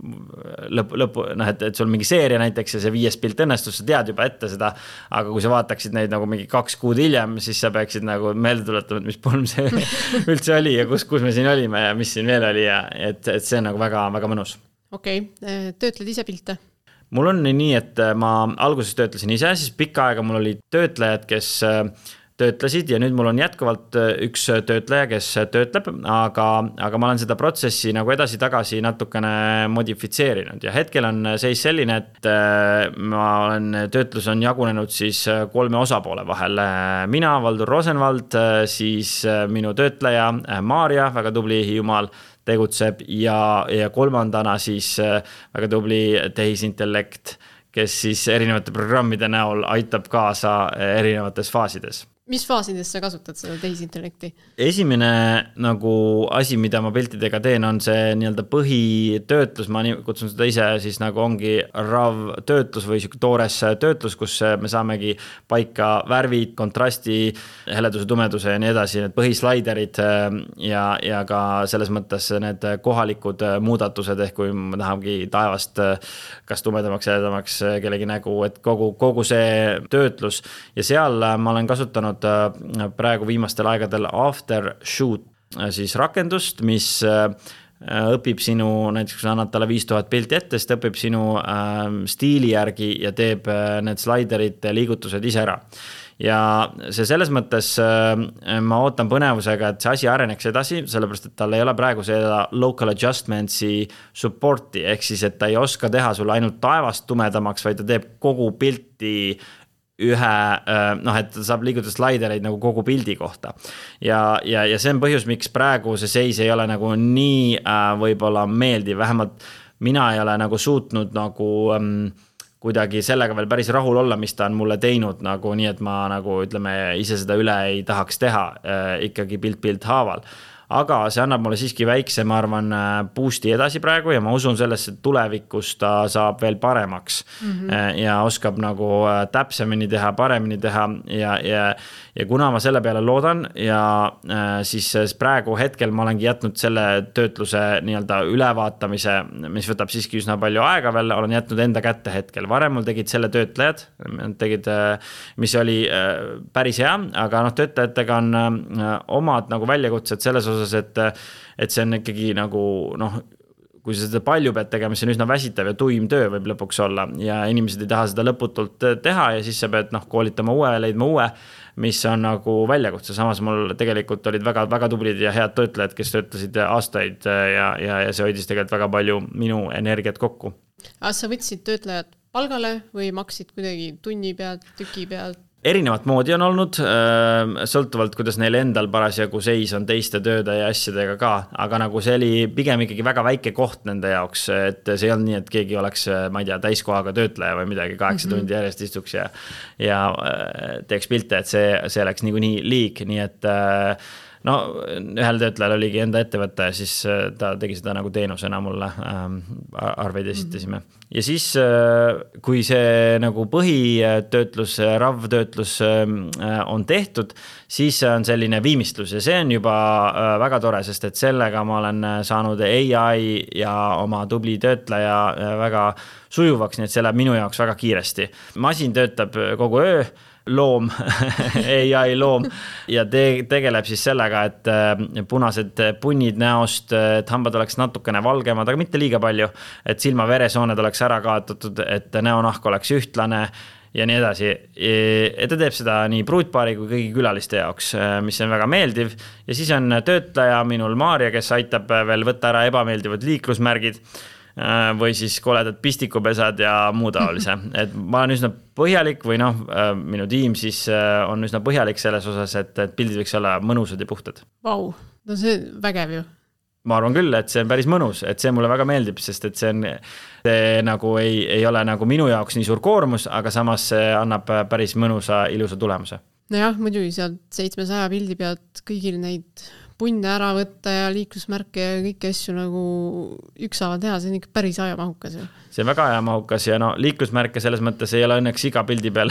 et sul mingi seeria näiteks ja see 5 pilt õnnestus, sa tead juba ette seda, aga kui sa vaataksid neid nagu mingi 2 kuud hiljem, siis sa peaksid nagu meelde tuletama, et mis pulm see üldse oli ja kus me siin olime ja mis siin veel oli ja et see on nagu väga mõnus. Okei, töötled ise pilte? Mul on nii, et ma alguses töötlesin ise, siis pikka aega mul oli töötlejad, kes töötlesid ja nüüd mul on jätkuvalt üks töötleja, kes töötleb, aga ma olen seda protsessi nagu edasi-tagasi natukene modifitseerinud ja hetkel on seis selline, et töötlus on jagunenud siis 3 osapoole vahel. Mina, Valdur Rosenvald, siis minu töötleja Maarja, väga tubli Hiiumaal tegutseb ja kolmandana siis väga tubli tehisintellekt, kes siis erinevate programmide näol aitab kaasa erinevates faasides. Mis faasides sa kasutad seda tehisintellekti? Esimene nagu asi, mida ma piltidega teen, on see nii-öelda põhitöötlus, ma kutsun seda ise siis nagu ongi RAV töötlus või toores töötlus, kus me saamegi paika värvid, kontrasti, heleduse, tumeduse ja nii edasi, need põhislaiderid ja ka selles mõttes need kohalikud muudatused, ehk kui ma tahangi taevast kas tumedamaks, heledamaks kellegi nägu, et kogu see töötlus ja seal ma olen kasutanud praegu viimastel aegadel Aftershoot siis rakendust, mis õpib sinu, näiteks kui sa annad talle 5000 pilti ette, siis ta õpib sinu stiili järgi ja teeb need slaiderid, liigutused ise ära. Ja see selles mõttes ma ootan põnevusega, et see asi areneks edasi, sellepärast, et tal ei ole praegu seda local adjustments'i supporti, ehk siis, et ta ei oska teha sulle ainult taevast tumedamaks, vaid ta teeb kogu pilti et saab liigutada slaidereid nagu kogu pildi kohta. Ja see on põhjus, miks praegu see seis ei ole nagu nii võib-olla meeldiv, vähemalt mina ei ole nagu suutnud nagu kuidagi sellega veel päris rahul olla, mis ta on mulle teinud nagu nii, et ma nagu ütleme ise seda üle ei tahaks teha ikkagi pilt haaval. Aga see annab mulle siiski väikse, ma arvan, boost'i edasi praegu ja ma usun sellesse, et tulevikus ta saab veel paremaks ja oskab nagu täpsemini teha, paremini teha ja kuna ma selle peale loodan ja siis praegu hetkel ma olengi jätnud selle töötluse nii-öelda ülevaatamise, mis võtab siiski üsna palju aega veel, olen jätnud enda kätte hetkel. Varem mul tegid selle töötlejad, mis oli päris hea, aga töötlejatega on omad nagu väljakutsed selles osas, et see on ikkagi nagu kui sa seda palju pead tegema, see on üsna väsitav ja tuim töö võib lõpuks olla ja inimesed ei taha seda lõputult teha ja siis sa pead koolitama uue, leidma uue, mis on nagu väljakutse. Samas mul tegelikult olid väga tublid ja head töötlejad, kes töötlesid aastaid ja see hoidis tegelikult väga palju minu energiat kokku. Sa võtsid töötlejad palgale või maksid kuidagi tunni pealt, tüki pealt? Erinevat moodi on olnud, sõltuvalt, kuidas neil endal parasjagu seis on teiste tööde ja asjadega ka, aga nagu see oli pigem ikkagi väga väike koht nende jaoks, et see ei olnud nii, et keegi oleks, ma ei tea, täiskohaga töötleja või midagi, 8 tundi järjest istuks ja teeks pilte, et see läks niikuinii liig, nii et ühel töötlejal oligi enda ettevõte ja siis ta tegi seda nagu teenusena mulle, arveid esitasime. Ja siis, kui see nagu põhitöötlus, RAV-töötlus on tehtud, siis on selline viimistlus ja see on juba väga tore, sest et sellega ma olen saanud AI ja oma tubli töötleja väga sujuvaks, nii et see läheb minu jaoks väga kiiresti. Masin töötab kogu öö, loom, AI loom ja tegeleb siis sellega, et punased punnid näost, et hambad oleks natukene valgemad, aga mitte liiga palju, et silmaveresooned oleks ära kaotatud, et näonahk oleks ühtlane ja nii edasi. Ja ta teeb seda nii pruutpaari kui kõigi külaliste jaoks, mis on väga meeldiv. Ja siis on töötleja minul Maarja, kes aitab veel võtta ära ebameeldivad liiklusmärgid. või siis koledad pistikupesad ja muu taolise. Et ma olen üsna põhjalik või minu tiim siis on üsna põhjalik selles osas, et pildid võiks olla mõnusad ja puhtad. Vau, no see vägev ju. Ma arvan küll, et see on päris mõnus, et see mulle väga meeldib, sest et see nagu ei ole nagu minu jaoks nii suur koormus, aga samas see annab päris mõnusa, ilusa tulemuse. Nojah, muidugi sealt 700 pildi pealt kõigil neid punne ära võtta ja liiklusmärke ja kõiki asju nagu ükshaaval teha, see on ikka päris ajamahukas. See on väga ajamahukas ja liiklusmärke selles mõttes ei ole õnneks iga pildi peal,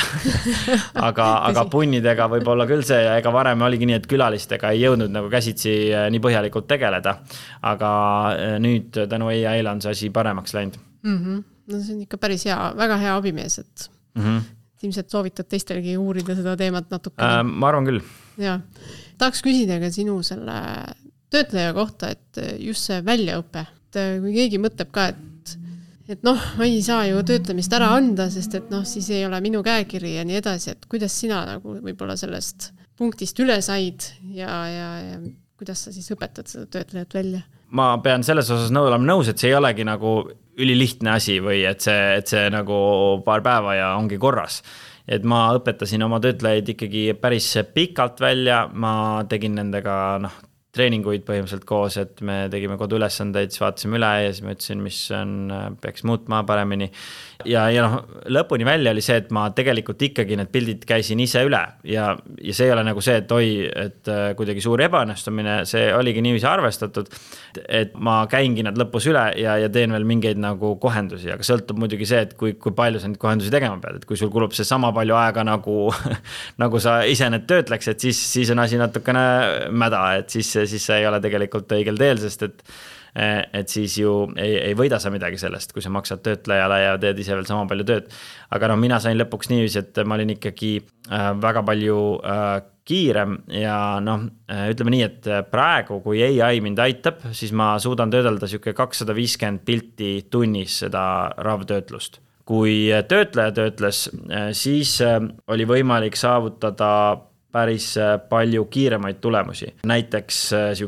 aga punnidega võib olla küll see ja ega varem oligi nii, et külalistega ei jõudnud nagu käsitsi nii põhjalikult tegeleda, aga nüüd tänu AI-le on see asi paremaks läinud. No see on ikka päris hea, väga hea abimees, et ilmselt soovitad teistelegi uurida seda teemat natuke. Ma arvan küll. Ja. Tahaks küsida ka sinu selle töötleja kohta, et just see väljaõpe, et kui keegi mõtleb ka, et ma ei saa ju töötlemist ära anda, sest et siis ei ole minu käekiri ja nii edasi, et kuidas sina nagu võib-olla sellest punktist üle said ja kuidas sa siis õpetad seda töötlejat välja? Ma pean selles osas olema nõus, et see ei olegi nagu ülilihtne asi või et see nagu paar päeva ja ongi korras. Et ma õpetasin oma töötlejaid ikkagi päris pikalt välja, ma tegin nendega treeninguid põhimõtteliselt koos, et me tegime koduülesandeid, siis vaatasime üle ja siis ma ütlesin, mis peaks muutma paremini. Ja lõpuni välja oli see, et ma tegelikult ikkagi need pildid käisin ise üle ja see ei ole nagu see, et kuidagi suur ebaõnnestumine, see oligi niiviisi arvestatud, et ma käingi nad lõpus üle ja teen veel mingeid nagu kohendusi, aga sõltub muidugi see, et kui palju sa neid kohendusi tegema pead, et kui sul kulub see sama palju aega nagu sa ise need töötleks, et siis on asi natukene mäda, et siis see ei ole tegelikult õigel teel, sest et siis ju ei võida sa midagi sellest, kui sa maksad töötlejale ja teed ise veel sama palju tööd. Aga mina sain lõpuks niiviisi, et ma olin ikkagi väga palju kiirem ja ütleme nii, et praegu, kui AI mind aitab, siis ma suudan töödelda 250 pilti tunnis seda RAV-töötlust. Kui töötleja töötles, siis oli võimalik saavutada päris palju kiiremaid tulemusi. Näiteks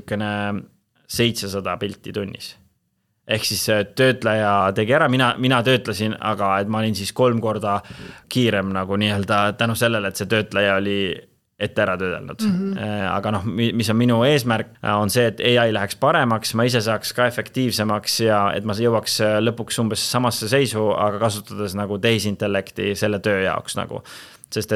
700 pilti tunnis. Ehk siis töötleja tegi ära, mina töötlesin, aga et ma olin siis 3 korda kiirem nagu nii-öelda tänu sellele, et see töötleja oli ette ära töödelnud. Aga mis on minu eesmärk, on see, et AI läheks paremaks, ma ise saaks ka efektiivsemaks ja et ma jõuaks lõpuks umbes samasse seisu, aga kasutades nagu tehisintellekti selle töö jaoks nagu. Sest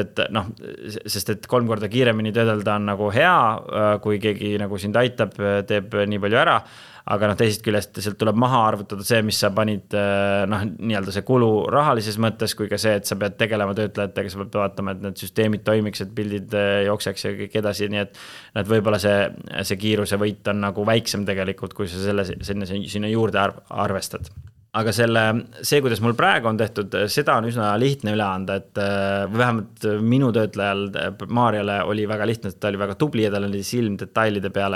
et 3 korda kiiremini töödelda on nagu hea, kui keegi nagu sind aitab, teeb nii palju ära, aga teisest küljest sealt tuleb maha arvutada see, mis sa panid nii-öelda see kulu rahalises mõttes, kui ka see, et sa pead tegelema töötlejatega, sa pead vaatama, et need süsteemid toimiks, et pildid jookseks ja kõik edasi, nii et võib-olla see kiiruse võit on nagu väiksem tegelikult, kui sa sinna juurde arvestad. Aga see, kuidas mul praegu on tehtud, seda on üsna lihtne üle anda, et vähemalt minu töötlejal Maarjale oli väga lihtne, et ta oli väga tubli ja tal oli silm detailide peale,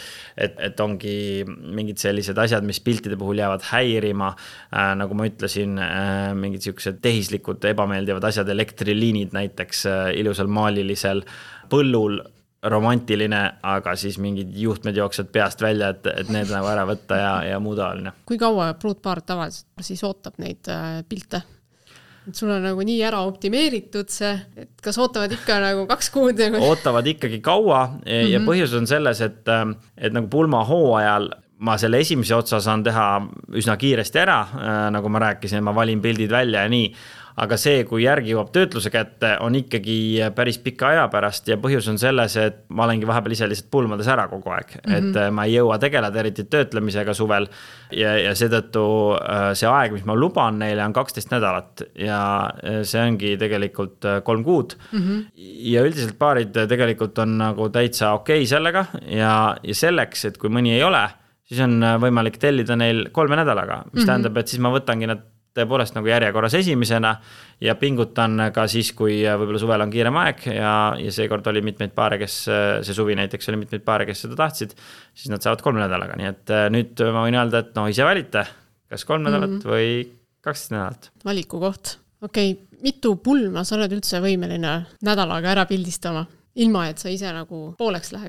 et ongi mingid sellised asjad, mis piltide puhul jäävad häirima, nagu ma ütlesin, mingid sellised tehislikud ebameeldivad asjad, elektriliinid näiteks ilusal maalilisel põllul, romantiline, aga siis mingid juhtmed jooksvad peast välja, et need nagu ära võtta ja muu taoline. Kui kaua pruutpaar tavaliselt siis ootab neid pilte? Et sul on nagu nii ära optimeeritud see, et kas ootavad ikka nagu 2 kuud? Ootavad ikkagi kaua ja põhjus on selles, et nagu pulmahooajal ma selle esimese otsa saan teha üsna kiiresti ära, nagu ma rääkisin, ma valin pildid välja ja nii. Aga see, kui järgi jõuab töötluse kätte, on ikkagi päris pika aja pärast ja põhjus on selles, et ma olengi vahepeal ise lihtsalt pulmades ära kogu aeg. Et ma ei jõua tegeleda eriti töötlemisega suvel ja seetõttu see aeg, mis ma luban neile, on 12 nädalat ja see ongi tegelikult 3 kuud. Ja üldiselt paarid tegelikult on nagu täitsa okei sellega ja selleks, et kui mõni ei ole, siis on võimalik tellida neil 3 nädalaga, mis tähendab, et siis ma võtangi nad tõepoolest nagu järjekorras esimesena ja pingutan ka siis, kui võib-olla suvel on kiirem aeg ja seekord oli mitmeid paare, kes see suvi näiteks oli mitmeid paare, kes seda tahtsid, siis nad saavad 3 nädalaga. Nii et nüüd ma võin öelda, et ise valite, kas 3 nädalat või 12 nädalat. Valiku koht. Okei, mitu pulma sa oled üldse võimeline nädalaga ära pildistama, ilma et sa ise nagu pooleks läheks?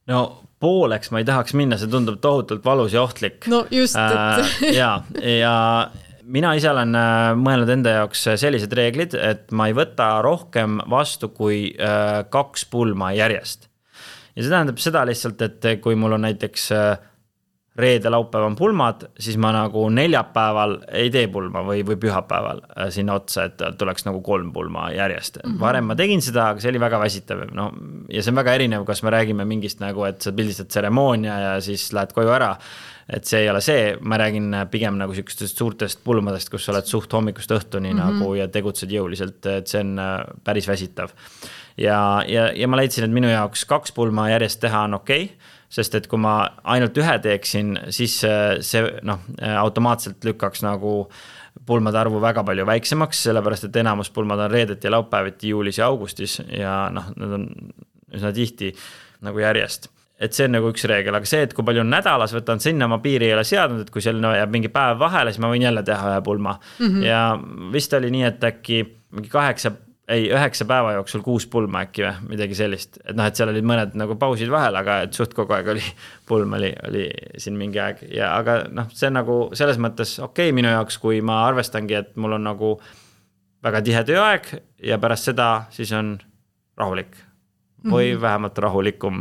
No pooleks ma ei tahaks minna, see tundub tohutult valus ja ohtlik. No just, ja mina ise olen mõelnud enda jaoks sellised reeglid, et ma ei võta rohkem vastu kui 2 pulma järjest. Ja see tähendab seda lihtsalt, et kui mul on näiteks reede laupäev on pulmad, siis ma nagu neljapäeval ei tee pulma või pühapäeval sinna otsa, et tuleks nagu 3 pulma järjest. Varem ma tegin seda, aga see oli väga väsitav. No, ja see on väga erinev, kas me räägime mingist nagu, et sa pildistad tseremoonia ja siis lähed koju ära. Et see ei ole see, ma räägin pigem nagu sükestest suurtest pulmadest, kus sa oled suht hommikust õhtuni nagu ja tegutsed jõuliselt, et see on päris väsitav. Ja ma leidsin, et minu jaoks 2 pulma järjest teha on okei. Sest et kui ma ainult ühe teeksin, siis see automaatselt lükkaks nagu pulmade arvu väga palju väiksemaks, sellepärast et enamus pulmad on reedet ja laupäeviti juulis ja augustis ja nad on üsna tihti nagu järjest. Et see on nagu üks reegel, aga see, et kui palju on nädalas, võtan sinna, ma piiri ei ole seadnud, et kui seal jääb mingi päev vahele, siis ma võin jälle teha 1 pulma. Ja vist oli nii, et äkki mingi 9 päeva jooksul 6 pulma äkki või midagi sellist. Et et seal olid mõned nagu pausid vahel, aga et suht kogu aeg oli pulm oli siin mingi aeg. Ja aga see on nagu selles mõttes okei minu jaoks, kui ma arvestangi, et mul on nagu väga tihe tööaeg ja pärast seda siis on rahulik või vähemalt rahulikum.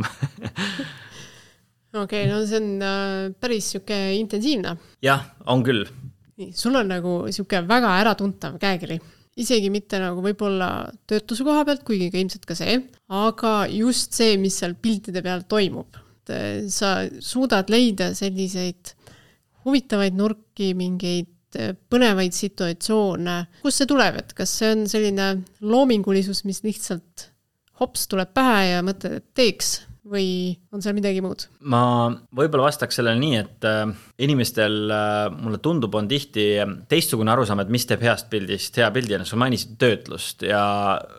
Okei, no see on päris siuke intensiivne. Jah, on küll. Nii, sul on nagu siuke väga äratuntav käekiri. Isegi mitte nagu võib-olla töötuse koha pealt, kuigi ka ilmselt ka see, aga just see, mis seal piltide peal toimub. Sa suudad leida selliseid huvitavaid nurki, mingeid põnevaid situatsioone. Kus see tuleb? Et kas see on selline loomingulisus, mis lihtsalt hops tuleb pähe ja mõtled, et teeks? Või on seal midagi muud? Ma võib-olla vastaks sellele nii, et inimestel mulle tundub on tihti teistsugune arusaam, et mis teeb heast pildist hea pildi. Sul mainisid töötlust ja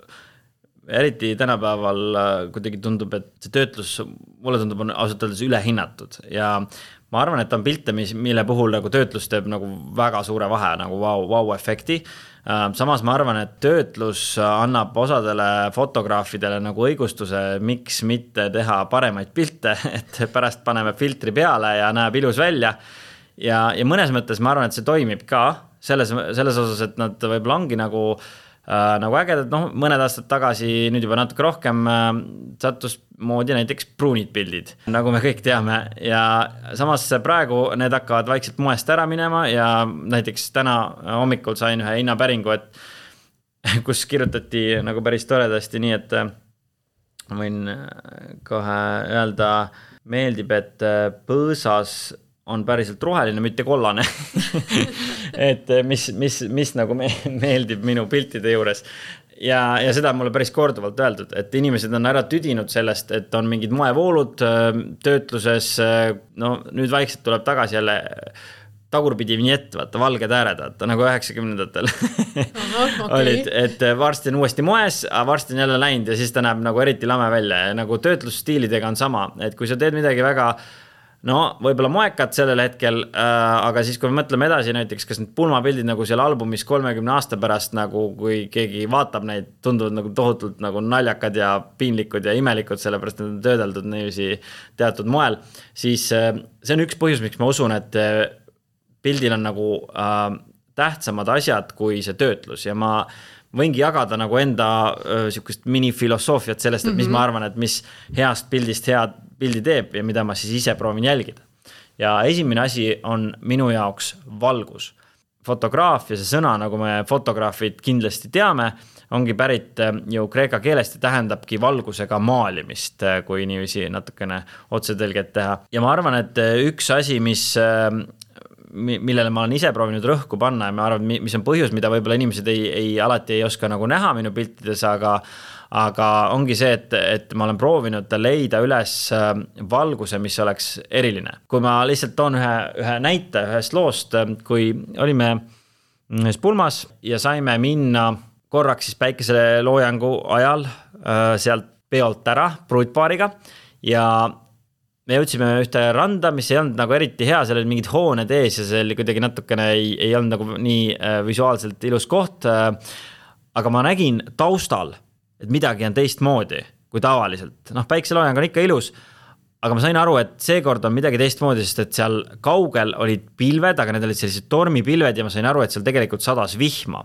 eriti tänapäeval kuidagi tundub, et see töötlus mulle tundub on ausalt öeldes ülehinnatud ja ma arvan, et on pilte, mille puhul nagu töötlus teeb nagu väga suure vahe, nagu wow-efekti. Samas ma arvan, et töötlus annab osadele fotograafidele nagu õigustuse, miks mitte teha paremaid pilte, et pärast paneme filtri peale ja näeb ilus välja. Ja mõnes mõttes ma arvan, et see toimib ka selles osas, et nad võib-olla ongi nagu ägedad, mõned aastad tagasi, nüüd juba natuke rohkem sattus moodi näiteks pruunid pildid, nagu me kõik teame ja samas praegu need hakkavad vaikselt moest ära minema ja näiteks täna hommikul sain ühe hinnapäringu, et kus kirjutati nagu päris toredasti nii, et võin kohe öelda, meeldib, et põõsas on päriselt roheline, mitte kollane. Et mis nagu meeldib minu piltide juures. Ja seda on mulle päris korduvalt öeldud, et inimesed on ära tüdinud sellest, et on mingid moevoolud töötluses. No nüüd vaikselt tuleb tagasi jälle tagurpidi vinjett, vaata, valged ääred, nagu 90-ndatel olid, et varsti on uuesti moes, aga varsti on jälle läinud ja siis ta näeb nagu eriti lame välja ja nagu töötlusstiilidega on sama, et kui sa teed midagi väga võib-olla moekad sellel hetkel, aga siis kui me mõtleme edasi näiteks, kas need pulmapildid nagu seal albumis 30 aasta pärast, nagu kui keegi vaatab neid, tunduvad nagu tohutult nagu naljakad ja piinlikud ja imelikud, sellepärast need on töödeldud niiviisi teatud moel, siis see on üks põhjus, miks ma usun, et pildil on nagu tähtsamad asjad kui see töötlus ja ma võingi jagada nagu enda sihukest minifilosoofiat sellest, et mis ma arvan, et mis heast pildist head pildi teeb ja mida ma siis ise proovin jälgida. Ja esimene asi on minu jaoks valgus. Fotograafia, see sõna, nagu me fotograafid kindlasti teame, ongi pärit ju kreeka keelest ja tähendabki valgusega maalimist, kui niiviisi natukene otsetõlget teha. Ja ma arvan, et üks asi, millele ma olen ise proovinud rõhku panna ja ma arvan, mis on põhjus, mida võib-olla inimesed alati ei oska nagu näha minu piltides, aga ongi see, et ma olen proovinud leida üles valguse, mis oleks eriline. Kui ma lihtsalt toon ühe näite ühest loost, kui olime ühes pulmas ja saime minna korraks siis päikeseloojangu ajal sealt peolt ära pruutpaariga ja me jõudsime ühte randa, mis ei olnud nagu eriti hea, seal olid mingid hooned ees ja see oli kuidagi natukene ei olnud nagu nii visuaalselt ilus koht, aga ma nägin taustal, et midagi on teistmoodi kui tavaliselt. Päikeseloojang on ikka ilus, aga ma sain aru, et seekord on midagi teistmoodi, sest et seal kaugel olid pilved, aga need olid sellised tormipilved ja ma sain aru, et seal tegelikult sadas vihma.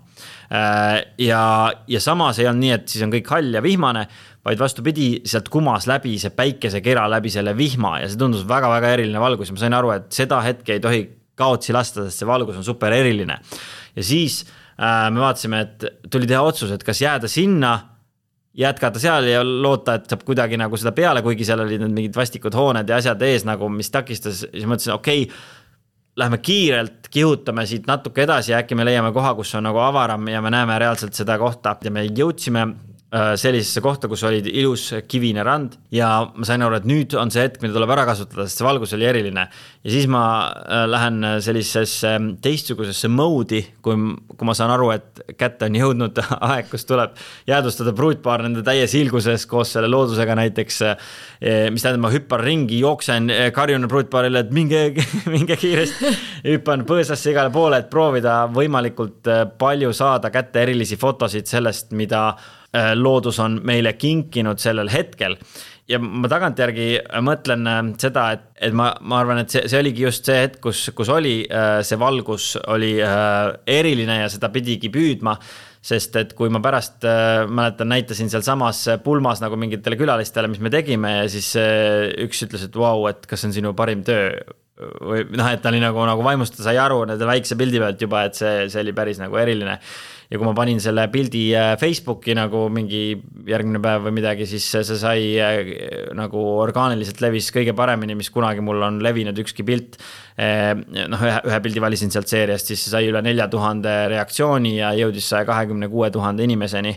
Ja samas ei olnud nii, et siis on kõik hall ja vihmane, vaid vastupidi, sealt kumas läbi see päikesekera läbi selle vihma ja see tundus väga-väga eriline valgus ja ma sain aru, et seda hetke ei tohi kaotsi lasta, sest see valgus on super eriline. Ja siis me vaatasime, et tuli teha otsus, et kas jääda sinna, jätkata seal ja loota, et saab kuidagi nagu seda peale, kuigi seal olid need mingid vastikud hooned ja asjad ees nagu, mis takistas, siis mõtlesin, okei, lähme kiirelt, kihutame siit natuke edasi ja äkki me leiame koha, kus on nagu avaram ja me näeme reaalselt seda kohta ja me jõudsime sellisesse kohta, kus oli ilus kivine rand ja ma sain aru, et nüüd on see hetk, mida tuleb ära kasutada, sest see valgus oli eriline. Ja siis ma lähen sellisesse teistsugusesse moodi, kui ma saan aru, et kätte on jõudnud aeg, kus tuleb jäädustada pruutpaar nende täies ilguses koos selle loodusega näiteks, mis tähendab, ma hüppan ringi, jooksen, karjun pruutpaarile, et minge kiiresti, hüppan põõsasse igale poole, et proovida võimalikult palju saada kätte erilisi fotosid sellest, mida loodus on meile kinkinud sellel hetkel. Ja ma tagantjärgi mõtlen seda, et ma arvan, et see oligi just see hetk, kus oli see valgus oli eriline ja seda pidigi püüdma, sest et kui ma pärast mäletan, näitasin seal samas pulmas nagu mingitele külalistele, mis me tegime ja siis üks ütles, et vau, et kas on sinu parim töö või et ta oli nagu vaimusta, sai aru nende väikse pildi pealt juba, et see oli päris nagu eriline. Ja kui ma panin selle pildi Facebooki nagu mingi järgmine päev või midagi, siis see sai nagu orgaaniliselt levis kõige paremini, mis kunagi mul on levinud ükski pilt. Ühe pildi valisin sealt seeriast, siis sai üle 4000 reaktsiooni ja jõudis 126 000 inimeseni.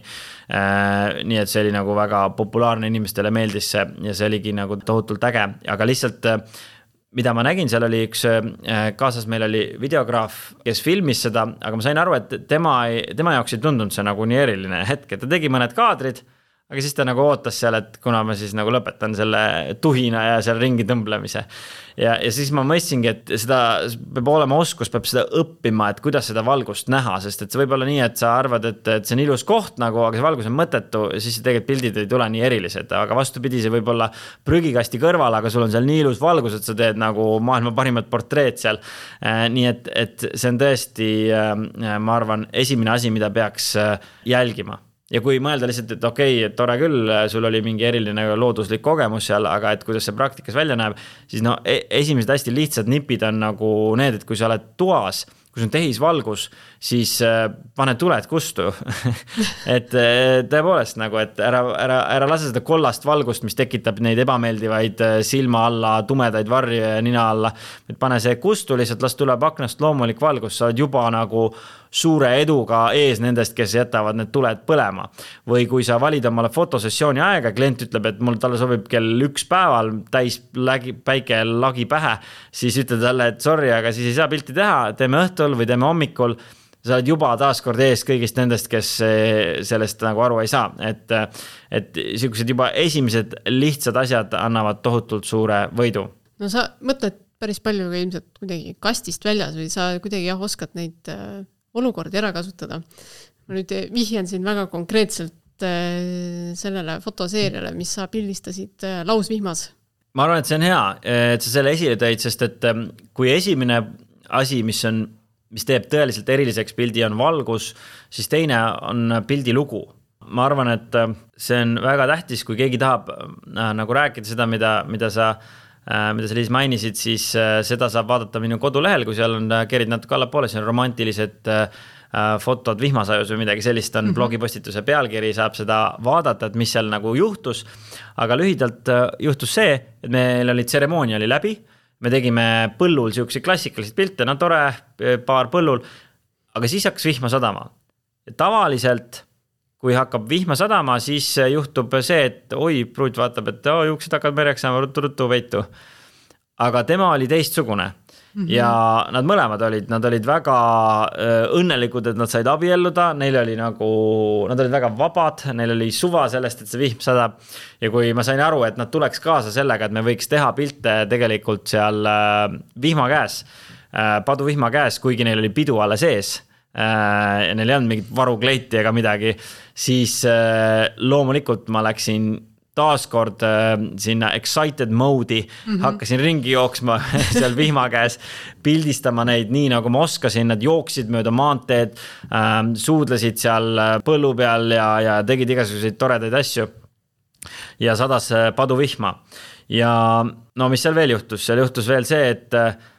Nii et see oli nagu väga populaarne, inimestele meeldis see ja see oligi nagu tohutult äge, aga lihtsalt mida ma nägin, seal oli üks kaasas, meil oli videograaf, kes filmis seda, aga ma sain aru, et tema jaoks ei tundunud see nagu nii eriline hetk, et ta tegi mõned kaadrid, aga siis ta nagu ootas seal, et kuna ma siis nagu lõpetan selle tuhina ja seal ringi tõmblemise. Ja siis ma mõistsingi, et seda peab olema oskus, peab seda õppima, et kuidas seda valgust näha, sest et see võib olla nii, et sa arvad, et see on ilus koht nagu, aga see valgus on mõttetu, siis tegelikult pildid ei tule nii erilised, aga vastupidi, see võib olla prügikasti kõrval, aga sul on seal nii ilus valgus, et sa teed nagu maailma parimat portreet seal. Nii et see on tõesti, ma arvan, esimene asi, mida peaks jälgima. Ja kui mõelda lihtsalt, et okei, et tore küll, sul oli mingi eriline looduslik kogemus seal, aga et kuidas see praktikas välja näeb, siis esimesed hästi lihtsad nipid on nagu need, et kui sa oled toas, kui on tehisvalgus, siis pane tuled kustu. Et tõepoolest nagu, et ära lase seda kollast valgust, mis tekitab neid ebameeldivaid silma alla, tumedaid varju ja nina alla. Et pane see kustu, lihtsalt las tuleb aknast loomulik valgus, sa oled juba nagu suure eduga ees nendest, kes jätavad need tuled põlema. Või kui sa valid omale fotosessiooni aega, klient ütleb, et mul talle sobib kell 1 päeval täis päike lagi pähe, siis ütled talle, et sorry, aga siis ei saa pilti teha, teeme õhtul või teeme hommikul. Sa oled juba taaskord ees kõigist nendest, kes sellest nagu aru ei saa. Et sellised juba esimesed lihtsad asjad annavad tohutult suure võidu. No sa mõtled päris palju ka ilmselt kuidagi kastist väljas või sa kuidagi oskad neid olukordi ära kasutada. Ma nüüd vihjan siin väga konkreetselt sellele fotoseeriale, mis sa pildistasid lausvihmas. Ma arvan, et see on hea, et sa selle esile tõid, sest et kui esimene asi, mis teeb tõeliselt eriliseks pildi on valgus, siis teine on pildi lugu. Ma arvan, et see on väga tähtis, kui keegi tahab nagu rääkida seda, mida sa Liis mainisid, siis seda saab vaadata minu kodulehel, kui seal on kerid natuke allapoole, see on romantilised fotod vihmasajus või midagi sellist on blogipostituse pealkiri, saab seda vaadata, et mis seal nagu juhtus. Aga lühidalt juhtus see, et meil oli tseremoonia oli läbi, me tegime põllul siukse klassikalised pilte, tore paar põllul, aga siis hakkas vihma sadama. Tavaliselt kui hakkab vihma sadama, siis juhtub see, et pruut vaatab, et juuksed hakkavad mereks saama ruttu veitu. Aga tema oli teistsugune. Ja nad mõlemad olid väga õnnelikud, et nad said abielluda, nad olid väga vabad, neil oli suva sellest, et see vihm sadab. Ja kui ma sain aru, et nad tuleks kaasa sellega, et me võiks teha pilte tegelikult seal vihma käes, paduvihma käes, kuigi neil oli pidu alla sees, ja neil ei olnud mingit varukleiti ega midagi, siis loomulikult ma läksin taaskord sinna excited mode'i, hakkasin ringi jooksma seal vihma käes, pildistama neid nii nagu ma oskasin, nad jooksid mööda maanteed, suudlesid seal põllu peal ja tegid igasuguseid toredaid asju ja sadas paduvihma. Ja no mis seal veel juhtus? Seal juhtus veel see, et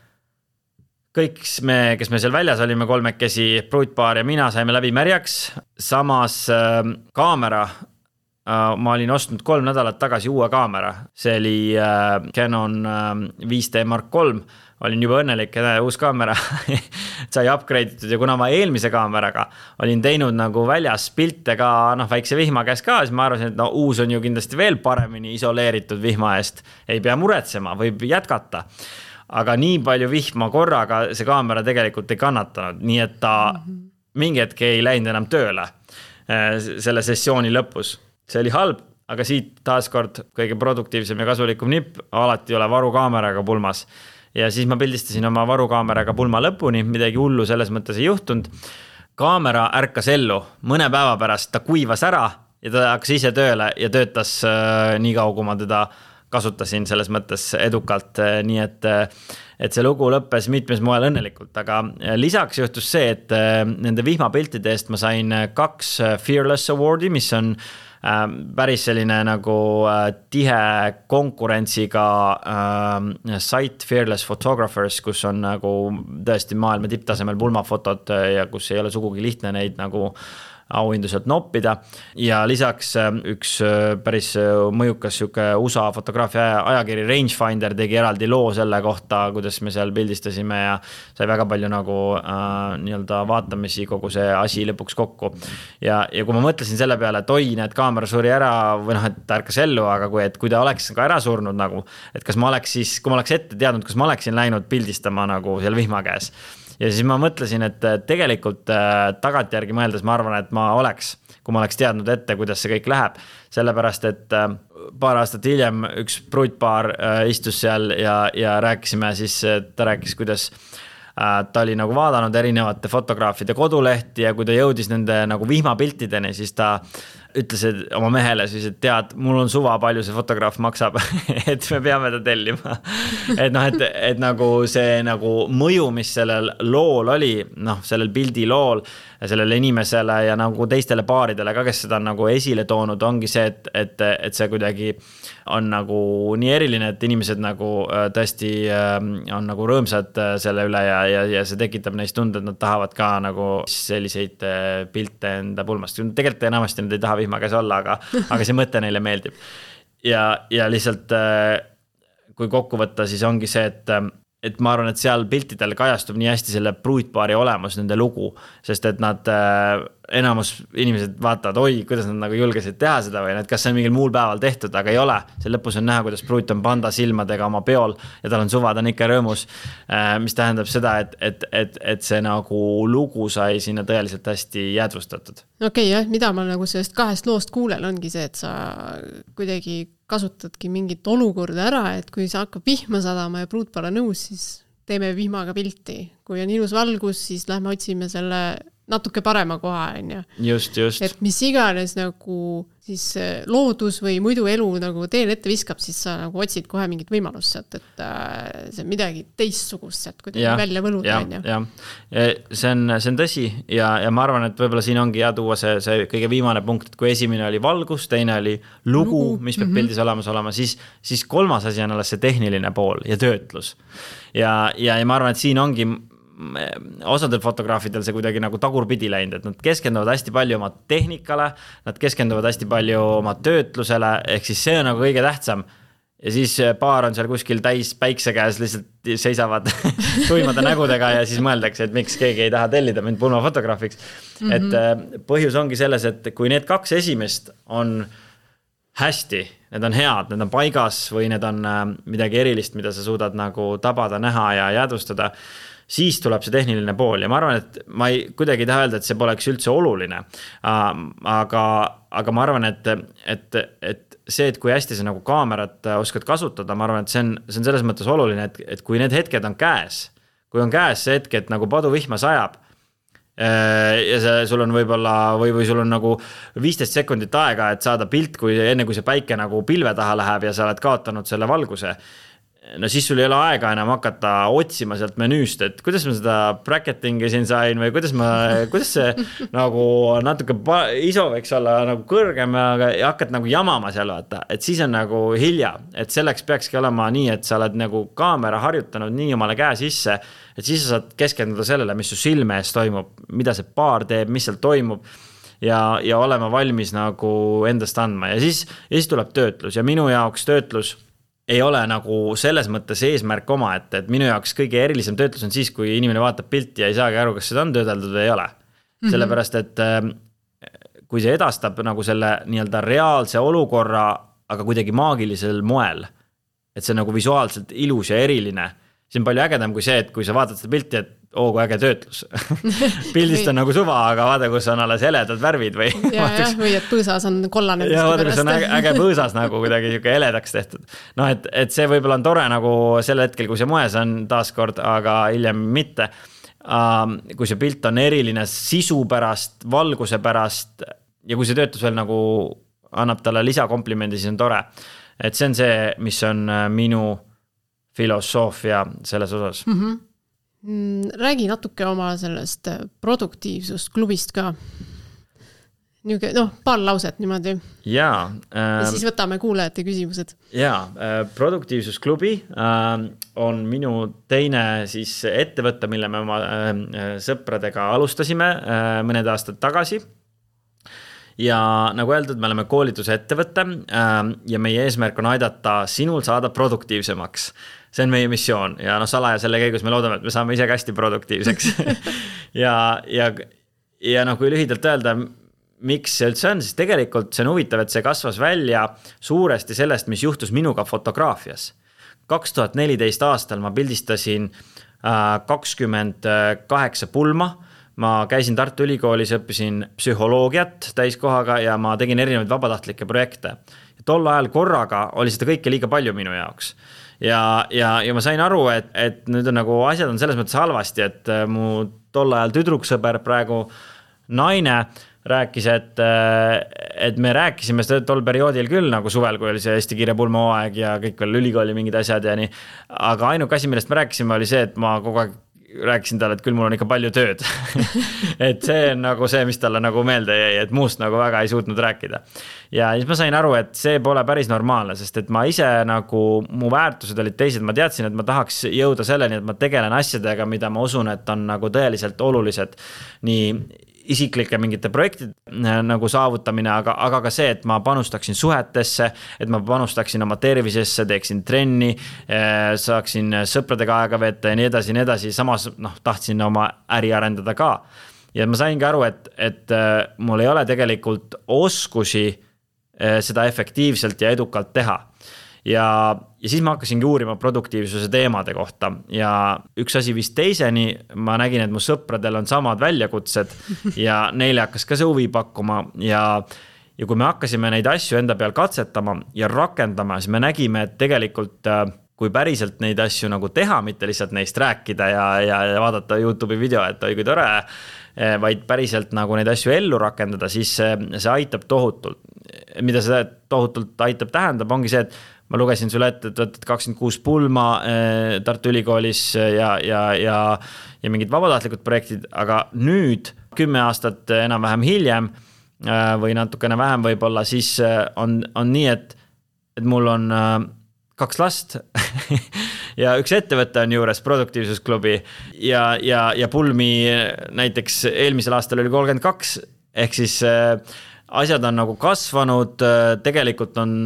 kõik kes me seal väljas olime kolmekesi, pruutpaar ja mina saime läbi märjaks. Samas kaamera, ma olin ostnud 3 nädalat tagasi uue kaamera. See oli Canon 5D Mark III. Olin juba õnnelik, uus kaamera sai upgrade'itud ja kuna ma eelmise kaameraga olin teinud nagu väljas pilte ka väikse vihma käes ka, siis ma arvasin, et uus on ju kindlasti veel paremini isoleeritud vihma eest. Ei pea muretsema, võib jätkata. Aga nii palju vihma korraga see kaamera tegelikult ei kannatanud, nii et ta mingi hetk ei läinud enam tööle selle sessiooni lõpus. See oli halb, aga siit taaskord kõige produktiivsem ja kasulikum nipp, alati ole varukaameraga pulmas. Ja siis ma pildistasin oma varukaameraga pulma lõpuni, midagi hullu selles mõttes ei juhtunud. Kaamera ärkas ellu, mõne päeva pärast ta kuivas ära ja ta hakkas ise tööle ja töötas nii kaua, kui ma teda kasutasin selles mõttes edukalt, nii et see lugu lõppes mitmes moel õnnelikult, aga lisaks juhtus see, et nende vihmapiltide eest ma sain 2 Fearless Awardi, mis on päris selline nagu tihe konkurentsiga site Fearless Photographers, kus on nagu tõesti maailma tipptasemel pulmafotod ja kus ei ole sugugi lihtne neid nagu auhinduselt noppida ja lisaks üks päris mõjukas USA fotograafia ajakiri Rangefinder tegi eraldi loo selle kohta, kuidas me seal pildistasime ja sai väga palju nagu nii-öelda vaatamisi kogu see asi lõpuks kokku. Ja kui ma mõtlesin selle peale, et need kaamera suri ära või et ta ärkas ellu, aga kui ta oleks ka ära surnud nagu, et kas ma oleks siis, kui ma oleks ette teadnud, kas ma oleksin läinud pildistama nagu seal vihma käes. Ja siis ma mõtlesin, et tegelikult tagantjärgi mõeldes ma arvan, et ma oleks, kui ma oleks teadnud ette, kuidas see kõik läheb. Sellepärast, et paar aastat hiljem üks pruutpaar istus seal ja rääkisime, siis ta rääkis, kuidas ta oli nagu vaadanud erinevate fotograafide kodulehti ja kui ta jõudis nende nagu vihmapiltideni, siis ta ütles oma mehele siis, et tead, mul on suva palju see fotograaf maksab, et me peame ta tellima. Et nagu see nagu mõju, mis sellel lool oli, sellel pildi lool, sellele inimesele ja nagu teistele paaridele ka, kes seda on nagu esile toonud, ongi see, et see kuidagi on nagu nii eriline, et inimesed nagu tõesti on nagu rõõmsad selle üle ja see tekitab neist tunde, et nad tahavad ka nagu selliseid pilte enda pulmast. Tegelikult enamasti nad ei taha vihma käes olla, aga see mõte neile meeldib. Ja lihtsalt, kui kokku võtta, siis ongi see, et ma arvan, et seal piltidel kajastub nii hästi selle pruutpaari olemus, nende lugu, sest et nad enamus inimesed vaatavad, oi, kuidas nad nagu julgesid teha seda või kas see on mingil muul päeval tehtud, aga ei ole. See lõpus on näha, kuidas pruut on panda silmadega oma peol ja tal on suva, ta on ikka rõõmus, mis tähendab seda, et see nagu lugu sai sinna tõeliselt hästi jäädvustatud. Okei, jah, mida ma nagu sellest 2 loost kuulen, ongi see, et sa kuidagi kasutadki mingit olukorda ära, et kui sa hakkab vihma sadama ja pruutpaar on nõus, siis teeme vihmaga pilti. Kui on ilus valgus, siis lähme otsime selle natuke parema koha, on ju. Just. Et mis iganes nagu siis loodus või muidu elu nagu teel ette viskab, siis sa nagu otsid kohe mingit võimalust sealt, et see on midagi teistsugust sealt kuidagi välja võluda, on ju. See on tõsi ja ma arvan, et võib-olla siin ongi tuua see kõige viimane punkt, et kui esimene oli valgus, teine oli lugu, mis peab pildis olemas olema, siis kolmas asi on alles see tehniline pool ja töötlus. Ja ma arvan, et siin ongi osadel fotograafidel see kuidagi nagu tagurpidi läinud, et nad keskenduvad hästi palju oma tehnikale, nad keskenduvad hästi palju oma töötlusele, ehk siis see on nagu kõige tähtsam. Ja siis paar on seal kuskil täis päikse käes, lihtsalt seisavad tuimade nägudega ja siis mõeldakse, et miks keegi ei taha tellida mind pulmafotograafiks. Et põhjus ongi selles, et kui need 2 esimest on hästi, need on head, need on paigas või need on midagi erilist, mida sa suudad nagu tabada, näha ja jäädvustada, siis tuleb see tehniline pool ja ma arvan, et ma ei kuidagi taha öelda, et see poleks üldse oluline, aga ma arvan, et see, et kui hästi sa nagu kaamerat oskad kasutada, ma arvan, et see on selles mõttes oluline, et kui need hetked on käes, kui on käes see hetk, et nagu paduvihma sajab, ja sul on võib-olla või sul on nagu 15 sekundit aega, et saada pilt, enne kui see päike nagu pilve taha läheb ja sa oled kaotanud selle valguse. No siis sul ei ole aega enam hakata otsima sealt menüüst, et kuidas ma seda bracketingi siin sain või kuidas see nagu natuke ISO võiks olla nagu kõrgem ja hakkad nagu jamama seal vaata, et siis on nagu hilja, et selleks peakski olema nii, et sa oled nagu kaamera harjutanud nii omale käe sisse, et siis sa saad keskenduda sellele, mis su silme ees toimub, mida see paar teeb, mis seal toimub ja olema valmis nagu endast andma ja siis tuleb töötlus ja minu jaoks töötlus ei ole nagu selles mõttes eesmärk oma, et minu jaoks kõige erilisem töötlus on siis, kui inimene vaatab pilti ja ei saagi aru, kas seda on töödeldud või ei ole. Sellepärast, et kui see edastab nagu selle nii-öelda reaalse olukorra, aga kuidagi maagilisel moel, et see nagu visuaalselt ilus ja eriline, see on palju ägedam kui see, et kui sa vaatad seda pilti, et kui äge töötlus. Pildist on nagu suva, aga vaata, kus on alles heledad värvid või. Või et põõsas on kollane. Ja vaata, kus on äge põõsas nagu kuidagi eledaks tehtud. No, et see võib-olla on tore nagu sel hetkel, kui see moes on taaskord, aga hiljem mitte. Kui see pilt on eriline sisu pärast, valguse pärast ja kui see töötlus veel nagu annab talle lisakomplimendi, siis on tore. Et see on see, mis on minu filosoofia selles osas. Räägi natuke oma sellest produktiivsusklubist ka. Paar lauset niimoodi. Ja siis võtame kuulajate küsimused. Produktiivsusklubi on minu teine siis ettevõte, mille me oma sõpradega alustasime mõned aastad tagasi. Ja nagu öeldud, me oleme koolituse ettevõte ja meie eesmärk on aidata sinul saada produktiivsemaks. See on meie missioon ja salaja selle käigus me loodame, et me saame ise hästi produktiivseks. ja kui lühidalt öelda, miks see üldse on, siis tegelikult see on huvitav, et see kasvas välja suuresti sellest, mis juhtus minuga fotograafias. 2014 aastal ma pildistasin 28 pulma. Ma käisin Tartu Ülikoolis, õppisin psühholoogiat täiskohaga ja ma tegin erinevaid vabatahtlikke projekte. Ja tol ajal korraga oli seda kõike liiga palju minu jaoks. Ja ma sain aru, et nüüd on nagu asjad on selles mõttes halvasti, et mu tol ajal tüdruksõber praegu naine rääkis, et me rääkisime seda tol perioodil küll nagu suvel, kui oli see Eesti kiire pulmahooaeg ja kõik veel ülikooli mingid asjad ja nii. Aga ainuke asi, millest me rääkisime, oli see, et ma kogu aeg rääkisin talle, et küll mul on ikka palju tööd. Et see on nagu see, mis talle nagu meelde jäi, et muust nagu väga ei suutnud rääkida. Ja siis ma sain aru, et see pole päris normaalne, sest et ma ise nagu, mu väärtused olid teised, ma teadsin, et ma tahaks jõuda selleni, et ma tegelen asjadega, mida ma usun, et on nagu tõeliselt olulised nii isiklike mingite projektid nagu saavutamine, aga ka see, et ma panustaksin suhetesse, et ma panustaksin oma tervisesse, teeksin trenni, saaksin sõpradega aega veeta ja nii edasi, samas tahtsin oma äri arendada ka. Ja ma saingi aru, et mul ei ole tegelikult oskusi seda efektiivselt ja edukalt teha. Ja siis ma hakkasingi uurima produktiivsuse teemade kohta ja üks asi vist teiseni, ma nägin, et mu sõpradel on samad väljakutsed ja neile hakkas ka see huvi pakkuma ja kui me hakkasime neid asju enda peal katsetama ja rakendama, siis me nägime, et tegelikult kui päriselt neid asju nagu teha, mitte lihtsalt neist rääkida ja vaadata YouTube'i video, et oi kui tore, vaid päriselt nagu neid asju ellu rakendada, siis see aitab tohutult. Mida see tohutult aitab tähendab, ongi see, et ma lugesin sulle ette, et võtad 26 pulma Tartu Ülikoolis ja mingid vabatahtlikud projektid, aga nüüd 10 aastat enam-vähem hiljem või natukene vähem võib-olla, siis on nii, et mul on 2 last ja üks ettevõte on juures, produktiivsusklubi ja pulmi näiteks eelmisel aastal oli 32, ehk siis asjad on nagu kasvanud, tegelikult on,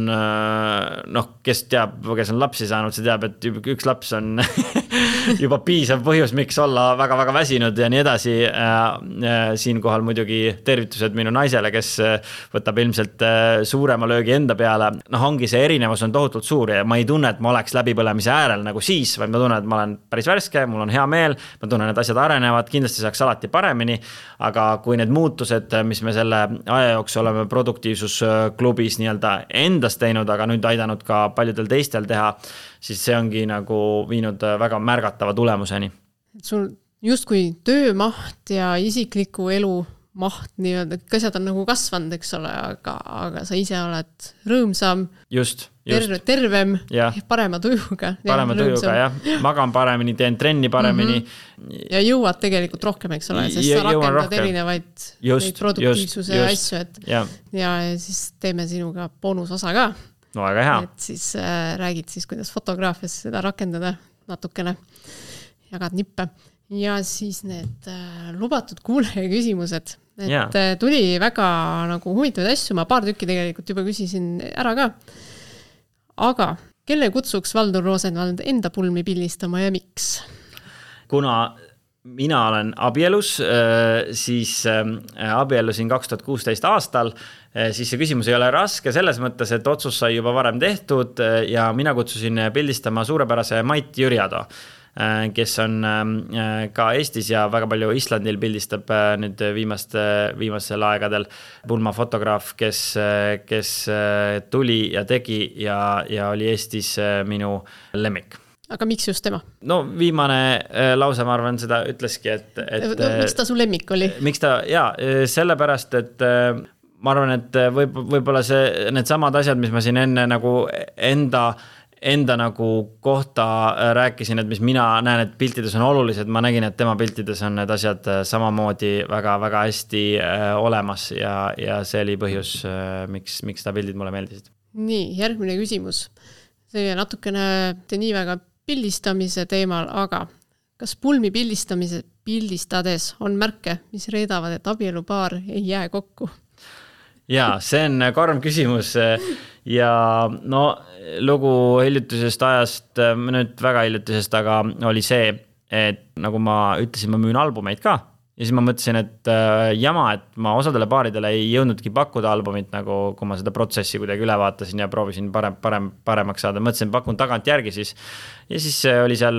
kes teab, kes on lapsi saanud, see teab, et üks laps on juba piisav põhjus, miks olla väga-väga väsinud ja nii edasi. Siinkohal muidugi tervitused minu naisele, kes võtab ilmselt suurema löögi enda peale. Ongi see erinevus on tohutult suur ja ma ei tunne, et ma oleks läbipõlemise äärel nagu siis, vaid ma tunnen, et ma olen päris värske, mul on hea meel, ma tunnen, et asjad arenevad, kindlasti saaks alati paremini, aga kui need muutused, mis me selle aja jooksul oleme produktiivsusklubis nii-öelda endast teinud, aga nüüd aidanud ka paljudel teistel teha, siis see ongi nagu viinud väga märgatava tulemuseni. Sul justkui töömaht ja isikliku elu maht nii-öelda, asjad on nagu kasvanud, eks ole, aga sa ise oled rõõmsam, tervem, parema tujuga. Parema tujuga, jah. Magan paremini, teen trenni paremini. Ja jõuad tegelikult rohkem, eks ole, sest sa rakendad erinevaid produktiivsuse asju, ja siis teeme sinuga boonusosa ka. No väga hea. Et siis räägid siis, kuidas fotograafias seda rakendada natukene, jagad nippe. Ja siis need lubatud kuulaja küsimused, et tuli väga nagu huvitavaid asju, ma paar tükki tegelikult juba küsisin ära ka. Aga kelle kutsuks Valdur Rosenvald enda pulmi pildistama ja miks? Kuna mina olen abielus, siis abielusin 2016 aastal, siis see küsimus ei ole raske selles mõttes, et otsus sai juba varem tehtud ja mina kutsusin pildistama suurepärase Mait Jürjado, kes on ka Eestis ja väga palju Islandil pildistab nüüd viimasel aegadel pulmafotograaf, kes tuli ja tegi ja oli Eestis minu lemmik. Aga miks just tema? No viimane lause, ma arvan, seda ütleski, et miks ta su lemmik oli? Miks ta, sellepärast, et ma arvan, et võib-olla need samad asjad, mis ma siin enne nagu enda nagu kohta rääkisin, et mis mina näen, et piltides on olulised, ma nägin, et tema piltides on need asjad samamoodi väga-väga hästi olemas ja see oli põhjus, miks ta pildid mulle meeldisid. Nii, järgmine küsimus. See natukene nii väga pildistamise teemal, aga kas pulmi pildistades on märke, mis reedavad, et abielupaar ei jää kokku? Jaa, see on karm küsimus ja no lugu hiljutisest ajast, nüüd väga hiljutisest, aga oli see, et nagu ma ütlesin, ma müün albumeid ka ja siis ma mõtlesin, et jama, et ma osadele paaridele ei jõudnudki pakkuda albumit, nagu kui ma seda protsessi kuidagi üle vaatasin ja proovisin paremaks saada, mõtlesin, pakun tagant järgi siis ja siis oli seal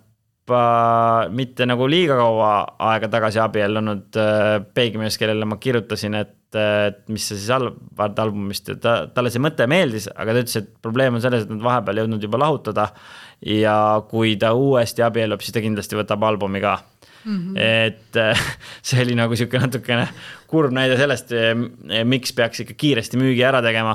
mitte nagu liiga kaua aega tagasi abiellunud peegimees, kellele ma kirjutasin, et mis see siis albumist, talle see mõte meeldis, aga ta ütles, et probleem on selles, et nad vahepeal jõudnud juba lahutada ja kui ta uuesti abiellub, siis ta kindlasti võtab albumi ka. Et see oli nagu siuke natukene kurb näide sellest, miks peaks ikka kiiresti müügi ära tegema.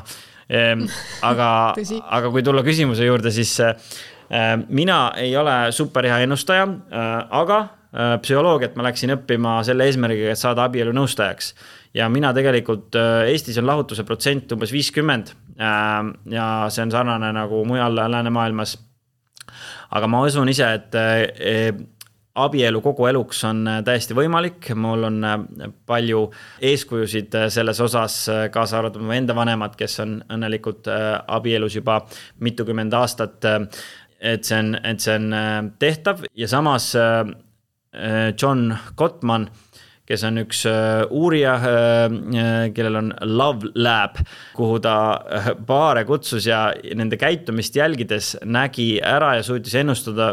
Aga kui tulla küsimuse juurde, siis mina ei ole super hea ennustaja, aga psühholoogiat ma läksin õppima selle eesmärgiga, et saada abielu nõustajaks. Ja mina tegelikult, Eestis on lahutuse protsent umbes 50 ja see on sarnane nagu mujal läänemaailmas. Aga ma usun ise, et abielu kogu eluks on täiesti võimalik. Mul on palju eeskujusid selles osas, kaasa arvatud mu enda vanemad, kes on õnnelikult abielus juba mitukümmend aastat, et see on tehtav. Ja samas John Gottman, kes on üks uurija, kellel on Love Lab, kuhu ta paare kutsus ja nende käitumist jälgides nägi ära ja suutis ennustada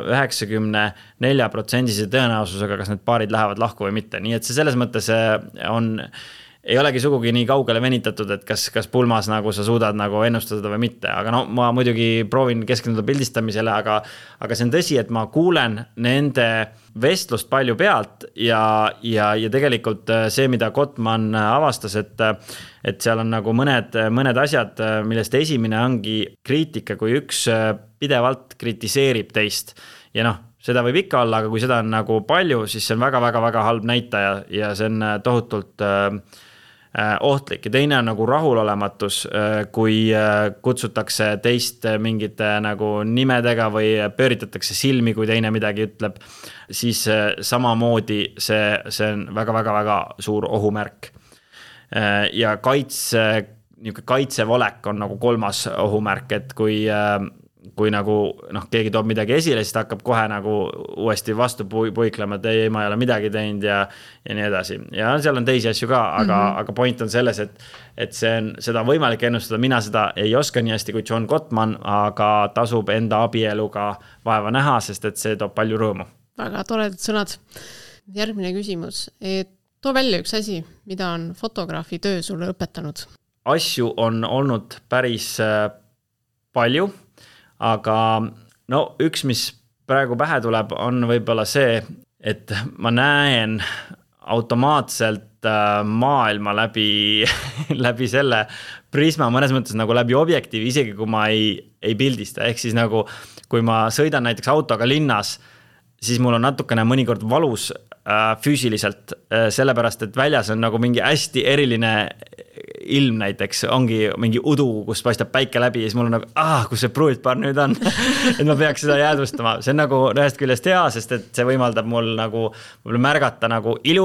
94% tõenäosusega, kas need paarid lähevad lahku või mitte. Nii et see selles mõttes ei olegi sugugi nii kaugele venitatud, et kas pulmas nagu sa suudad nagu ennustada või mitte. Aga no ma muidugi proovin keskenduda pildistamisele, aga see on tõsi, et ma kuulen nende vestlust palju pealt ja tegelikult see, mida Gottman avastas, et seal on nagu mõned asjad, millest esimene ongi kriitika, kui üks pidevalt kritiseerib teist. Ja noh, seda võib ikka olla, aga kui seda on nagu palju, siis see on väga-väga-väga halb näitaja ja see on tohutult ohtlik. Ja teine on nagu rahulolematus, kui kutsutakse teist mingite nagu nimedega või pööritatakse silmi, kui teine midagi ütleb, siis samamoodi see on väga-väga-väga suur ohumärk. Ja kaitsevolek on nagu kolmas ohumärk, et kui nagu keegi toob midagi esile, siis ta hakkab kohe nagu uuesti vastu puiklema, et ei, ma ei ole midagi teinud ja nii edasi. Ja seal on teisi asju ka, aga point on selles, et seda on võimalik ennustada. Mina seda ei oska nii hästi kui John Gottman, aga tasub enda abieluga vaeva näha, sest et see toob palju rõõmu. Väga toredad sõnad. Järgmine küsimus. Too välja üks asi, mida on fotograafi töö sulle õpetanud? Asju on olnud päris palju. Aga no üks, mis praegu pähe tuleb, on võib-olla see, et ma näen automaatselt maailma läbi selle prisma, mõnes mõttes nagu läbi objektiivi, isegi kui ma ei pildista, ehk siis nagu kui ma sõidan näiteks autoga linnas, siis mul on natukene mõnikord valus füüsiliselt, sellepärast, et väljas on nagu mingi hästi eriline ilm näiteks, ongi mingi udu, kus paistab päike läbi ja siis mul on nagu, kus see pruutpaar nüüd on, et ma peaks seda jäädvustama. See on nagu ühest küljest hea, sest et see võimaldab mul nagu märgata nagu ilu,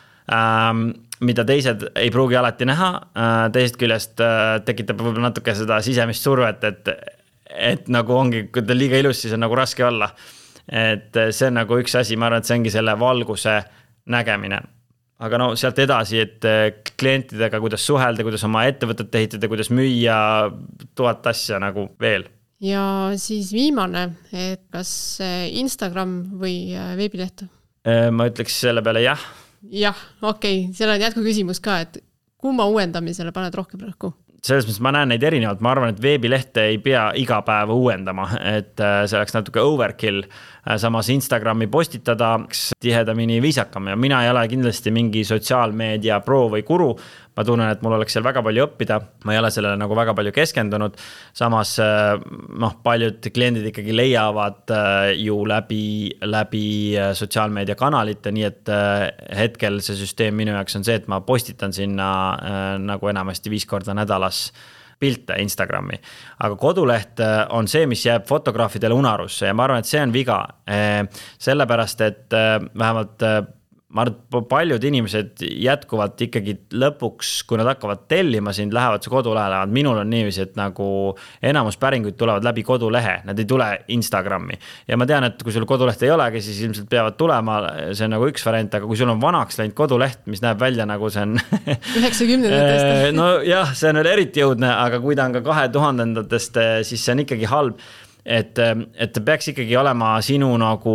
mida teised ei pruugi alati näha, teisest küljest tekitab võib-olla natuke seda sisemist survet, et nagu ongi, kui ta liiga ilus, siis on nagu raske olla. Et see on nagu üks asi, ma arvan, et see ongi selle valguse nägemine. Aga no sealt edasi, et klientidega, kuidas suhelda, kuidas oma ettevõtet ehitada, kuidas müüa 1000 asja nagu veel. Ja siis viimane, et kas Instagram või veebileht? Ma ütleks selle peale jah. Jah, okei. Seal on jätku küsimus ka, et kumma uuendamisele paned rohkem rõhku? Selles mõttes ma näen neid erinevalt, ma arvan, et veebilehte ei pea iga päev uuendama, et see oleks natuke overkill, samas Instagrami postitada tihedamini viisakam ja mina ei ole kindlasti mingi sotsiaalmeedia pro või guru, ma tunnen, et mul oleks seal väga palju õppida, ma ei ole sellele nagu väga palju keskendunud, samas paljud kliendid ikkagi leiavad ju läbi sotsiaalmeedia kanalite, nii et hetkel see süsteem minu jaoks on see, et ma postitan sinna nagu enamasti 5 korda nädalas pilte Instagrami, aga koduleht on see, mis jääb fotograafidele unarusse ja ma arvan, et see on viga, sellepärast, et vähemalt ma arvan, et paljud inimesed jätkuvalt ikkagi lõpuks, kui nad hakkavad tellima sind, lähevad su kodulehele, minul on niiviisi, et nagu enamus päringuid tulevad läbi kodulehe, nad ei tule Instagrami ja ma tean, et kui sul koduleht ei olegi, siis ilmselt peavad tulema, see on nagu üks variant, aga kui sul on vanaks läinud koduleht, mis näeb välja nagu see on 90-ndatest no jah, see on veel eriti jõudne, aga kui ta on ka 2000-ndatest, siis see on ikkagi halb, et peaks ikkagi olema sinu nagu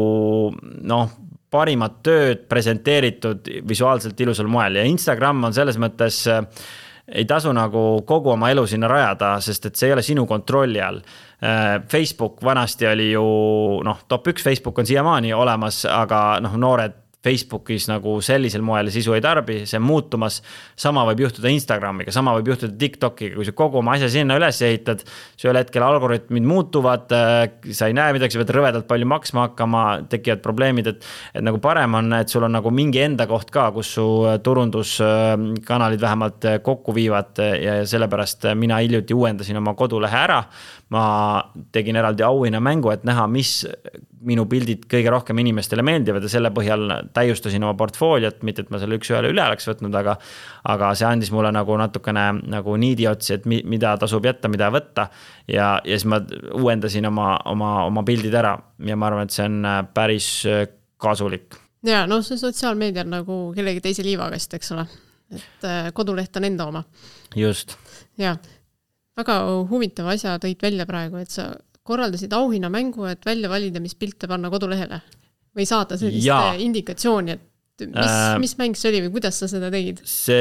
parimat tööd presenteeritud visuaalselt ilusal moel ja Instagram on selles mõttes ei tasu nagu kogu oma elu sinna rajada, sest et see ei ole sinu kontrolli all. Facebook vanasti oli ju, top 1 Facebook on siiamaani olemas, aga noored Facebookis nagu sellisel moel sisu ei tarbi, see on muutumas, sama võib juhtuda Instagramiga, sama võib juhtuda TikTokiga, kui sa kogu oma asja sinna üles ehitad, see ühel hetkel algoritmid muutuvad, sa ei näe midagi, sa pead rõvedalt palju maksma hakkama, tekivad probleemid, et nagu parem on, et sul on nagu mingi enda koht ka, kus su turunduskanalid vähemalt kokku viivad ja sellepärast mina hiljuti uuendasin oma kodulehe ära, ma tegin eraldi auhinna mängu, et näha, mis minu pildid kõige rohkem inimestele meeldivad ja selle põhjal täiustasin oma portfooliot, mitte et ma selle üks ühele üle oleks võtnud, aga see andis mulle nagu natukene nagu niidiotsi, et mida tasub jätta, mida võtta ja siis ma uuendasin oma pildid ära ja ma arvan, et see on päris kasulik. Ja see sotsiaalmeedia on nagu kellegi teise liivakast, eks ole, et koduleht on enda oma. Just. Ja, väga huvitav asja tõid välja praegu, et sa korraldasid auhinna mängu, et välja valida, mis pilte panna kodulehele või saada sellist indikatsiooni, et mis mäng see oli või kuidas sa seda tegid?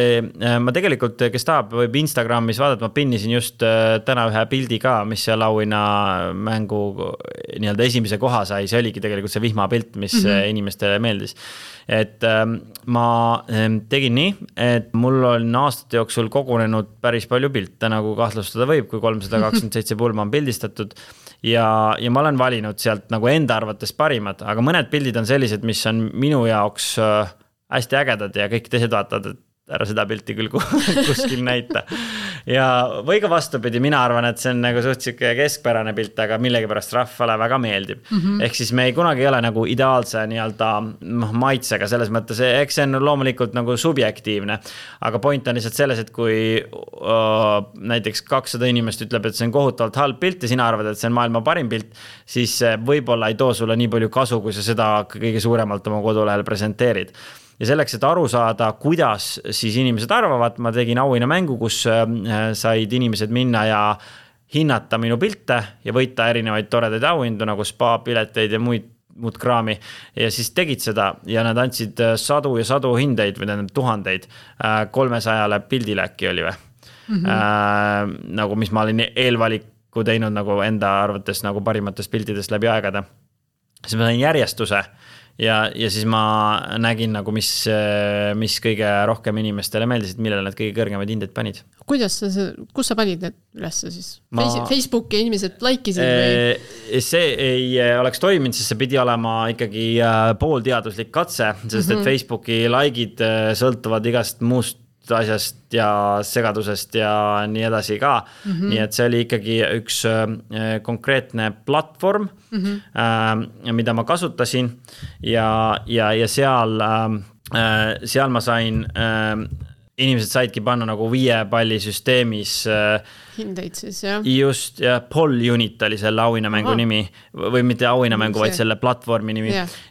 Ma tegelikult, kes tahab, võib Instagramis vaadata, ma pinnisin just täna ühe pildi ka, mis seal auhinna mängu nii-öelda esimese koha sai, see oligi tegelikult see vihmapilt, mis inimestele meeldis. Et ma tegin nii, et mul on aastate jooksul kogunenud päris palju pilte, nagu kahtlustada võib, kui 327 pulma on pildistatud ja ma olen valinud sealt nagu enda arvates parimad, aga mõned pildid on sellised, mis on minu jaoks hästi ägedad ja kõik teised vaatavad, et ära seda pilti küll kuskil näita. Ja või ka vastupidi, mina arvan, et see on nagu suhteliselt keskpärane pilt, aga millegipärast rahvale väga meeldib. Ehk siis me ei kunagi ei ole nagu ideaalse nii-öelda maitsega selles mõttes, eks see on loomulikult nagu subjektiivne, aga point on lihtsalt selles, et kui näiteks 200 inimest ütleb, et see on kohutavalt halb pilt ja sina arvad, et see on maailma parim pilt, siis võib-olla ei too sulle nii palju kasu, kui sa seda kõige suuremalt oma kodulehel presenteerid. Ja selleks, et aru saada, kuidas siis inimesed arvavad, ma tegin auhinna mängu, kus said inimesed minna ja hinnata minu pilte ja võita erinevaid toredaid auhindu, nagu spa, pileteid ja muud kraami. Ja siis tegid seda ja nad andsid sadu ja sadu hindeid või tuhandeid 300 pildile äkki oli või. Nagu mis ma olin eelvaliku teinud nagu enda arvates nagu parimatest piltidest läbi aegade. Siis ma sain järjestuse ja siis ma nägin nagu, mis kõige rohkem inimestele meeldisid, millele need kõige kõrgemaid hindeid panid. Kus sa panid need ülesse siis? Facebooki inimesed laikisid või? See ei oleks toiminud, sest see pidi olema ikkagi poolteaduslik katse, sest et Facebooki likeid sõltuvad igast muust asjast ja segadusest ja nii edasi ka. Nii et see oli ikkagi üks konkreetne platvorm, mida ma kasutasin ja seal ma sain, inimesed saidki panna nagu 5 palli süsteemis hindeid siis, jah? Just, ja Poll Unit oli selle auhinnamängu nimi või mitte auhinnamängu, vaid selle platvormi nimi.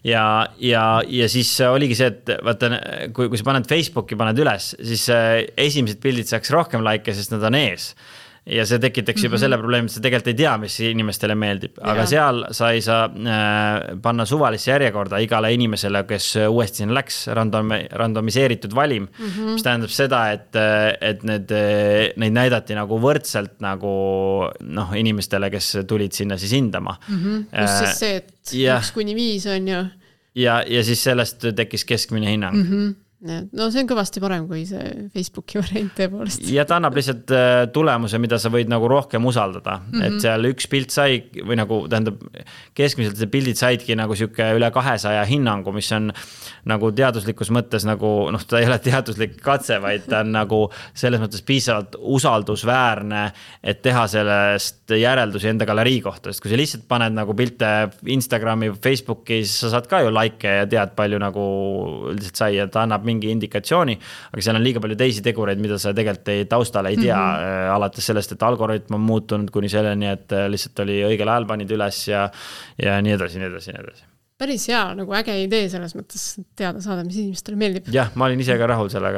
Ja siis oligi see, et vaata, kui sa paned Facebooki, paned üles, siis esimesed pildid saaks rohkem like, sest nad on ees. Ja see tekitaks juba selle probleemi, et sa tegelikult ei tea, mis inimestele meeldib. Aga seal sa ei saa panna suvalisse järjekorda igale inimesele, kes uuesti sinna läks, randomiseeritud valim, mis tähendab seda, et neid näidati nagu võrdselt nagu inimestele, kes tulid sinna siis hindama. Just siis see, et 1-5 on ju. Ja siis sellest tekkis keskmine hinnang. No see on kõvasti parem kui see Facebooki variant tõepoolest. Ja ta annab lihtsalt tulemuse, mida sa võid nagu rohkem usaldada. Et seal üks pilt sai, või nagu tähendab, keskmiselt see pildid saidki nagu siuke üle 200 hinnangu, mis on nagu teaduslikus mõttes nagu, ta ei ole teaduslik katse, vaid ta on nagu selles mõttes piisavalt usaldusväärne, et teha sellest järeldusi enda galerii kohta. Sest kui sa lihtsalt paned nagu pilte Instagrami või Facebooki, siis sa saad ka ju like ja tead palju nagu lihtsalt sai, ja ta annab mingi indikatsiooni, aga seal on liiga palju teisi tegureid, mida sa tegelikult taustale ei tea, alates sellest, et algoritm on muutunud kuni selleni, et lihtsalt oli õigel ajal panid üles ja nii edasi, nii edasi, nii edasi. Päris hea, nagu äge idee selles mõttes teada saada, mis inimestele meeldib. Jah, ma olin ise ka rahul sellega.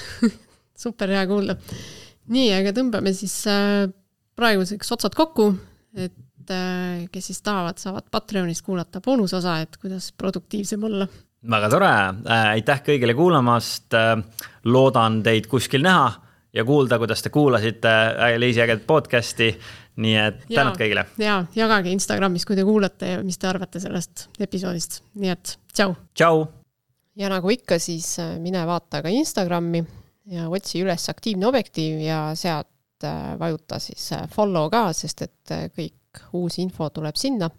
Super hea kuulda. Nii, aga tõmbame siis praeguseks otsad kokku, et kes siis tahavad, saavad Patreonist kuulata boonusosa, et kuidas produktiivsem olla. Väga tore, aitäh kõigile kuulamast, loodan teid kuskil näha ja kuulda, kuidas te kuulasite Liisi ägedat podcasti, nii et tänud kõigile. Ja jagage Instagramis, kui te kuulate ja mis te arvate sellest episoodist, nii et tšau! Tšau! Ja nagu ikka, siis mine vaata ka Instagrami ja otsi üles aktiivne objektiiv ja sealt vajuta siis follow ka, sest et kõik uus info tuleb sinna.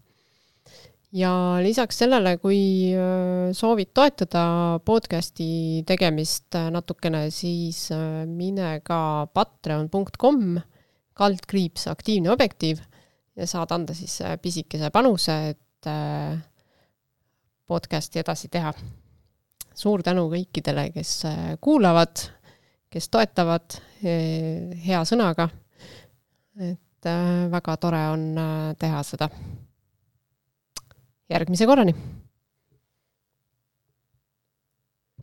Ja lisaks sellele, kui soovid toetada podcasti tegemist natukene, siis mine ka patreon.com /aktiivne objektiiv ja saad anda siis pisikese panuse, et podcasti edasi teha. Suur tänu kõikidele, kes kuulavad, kes toetavad hea sõnaga, et väga tore on teha seda. Järgmise korrani!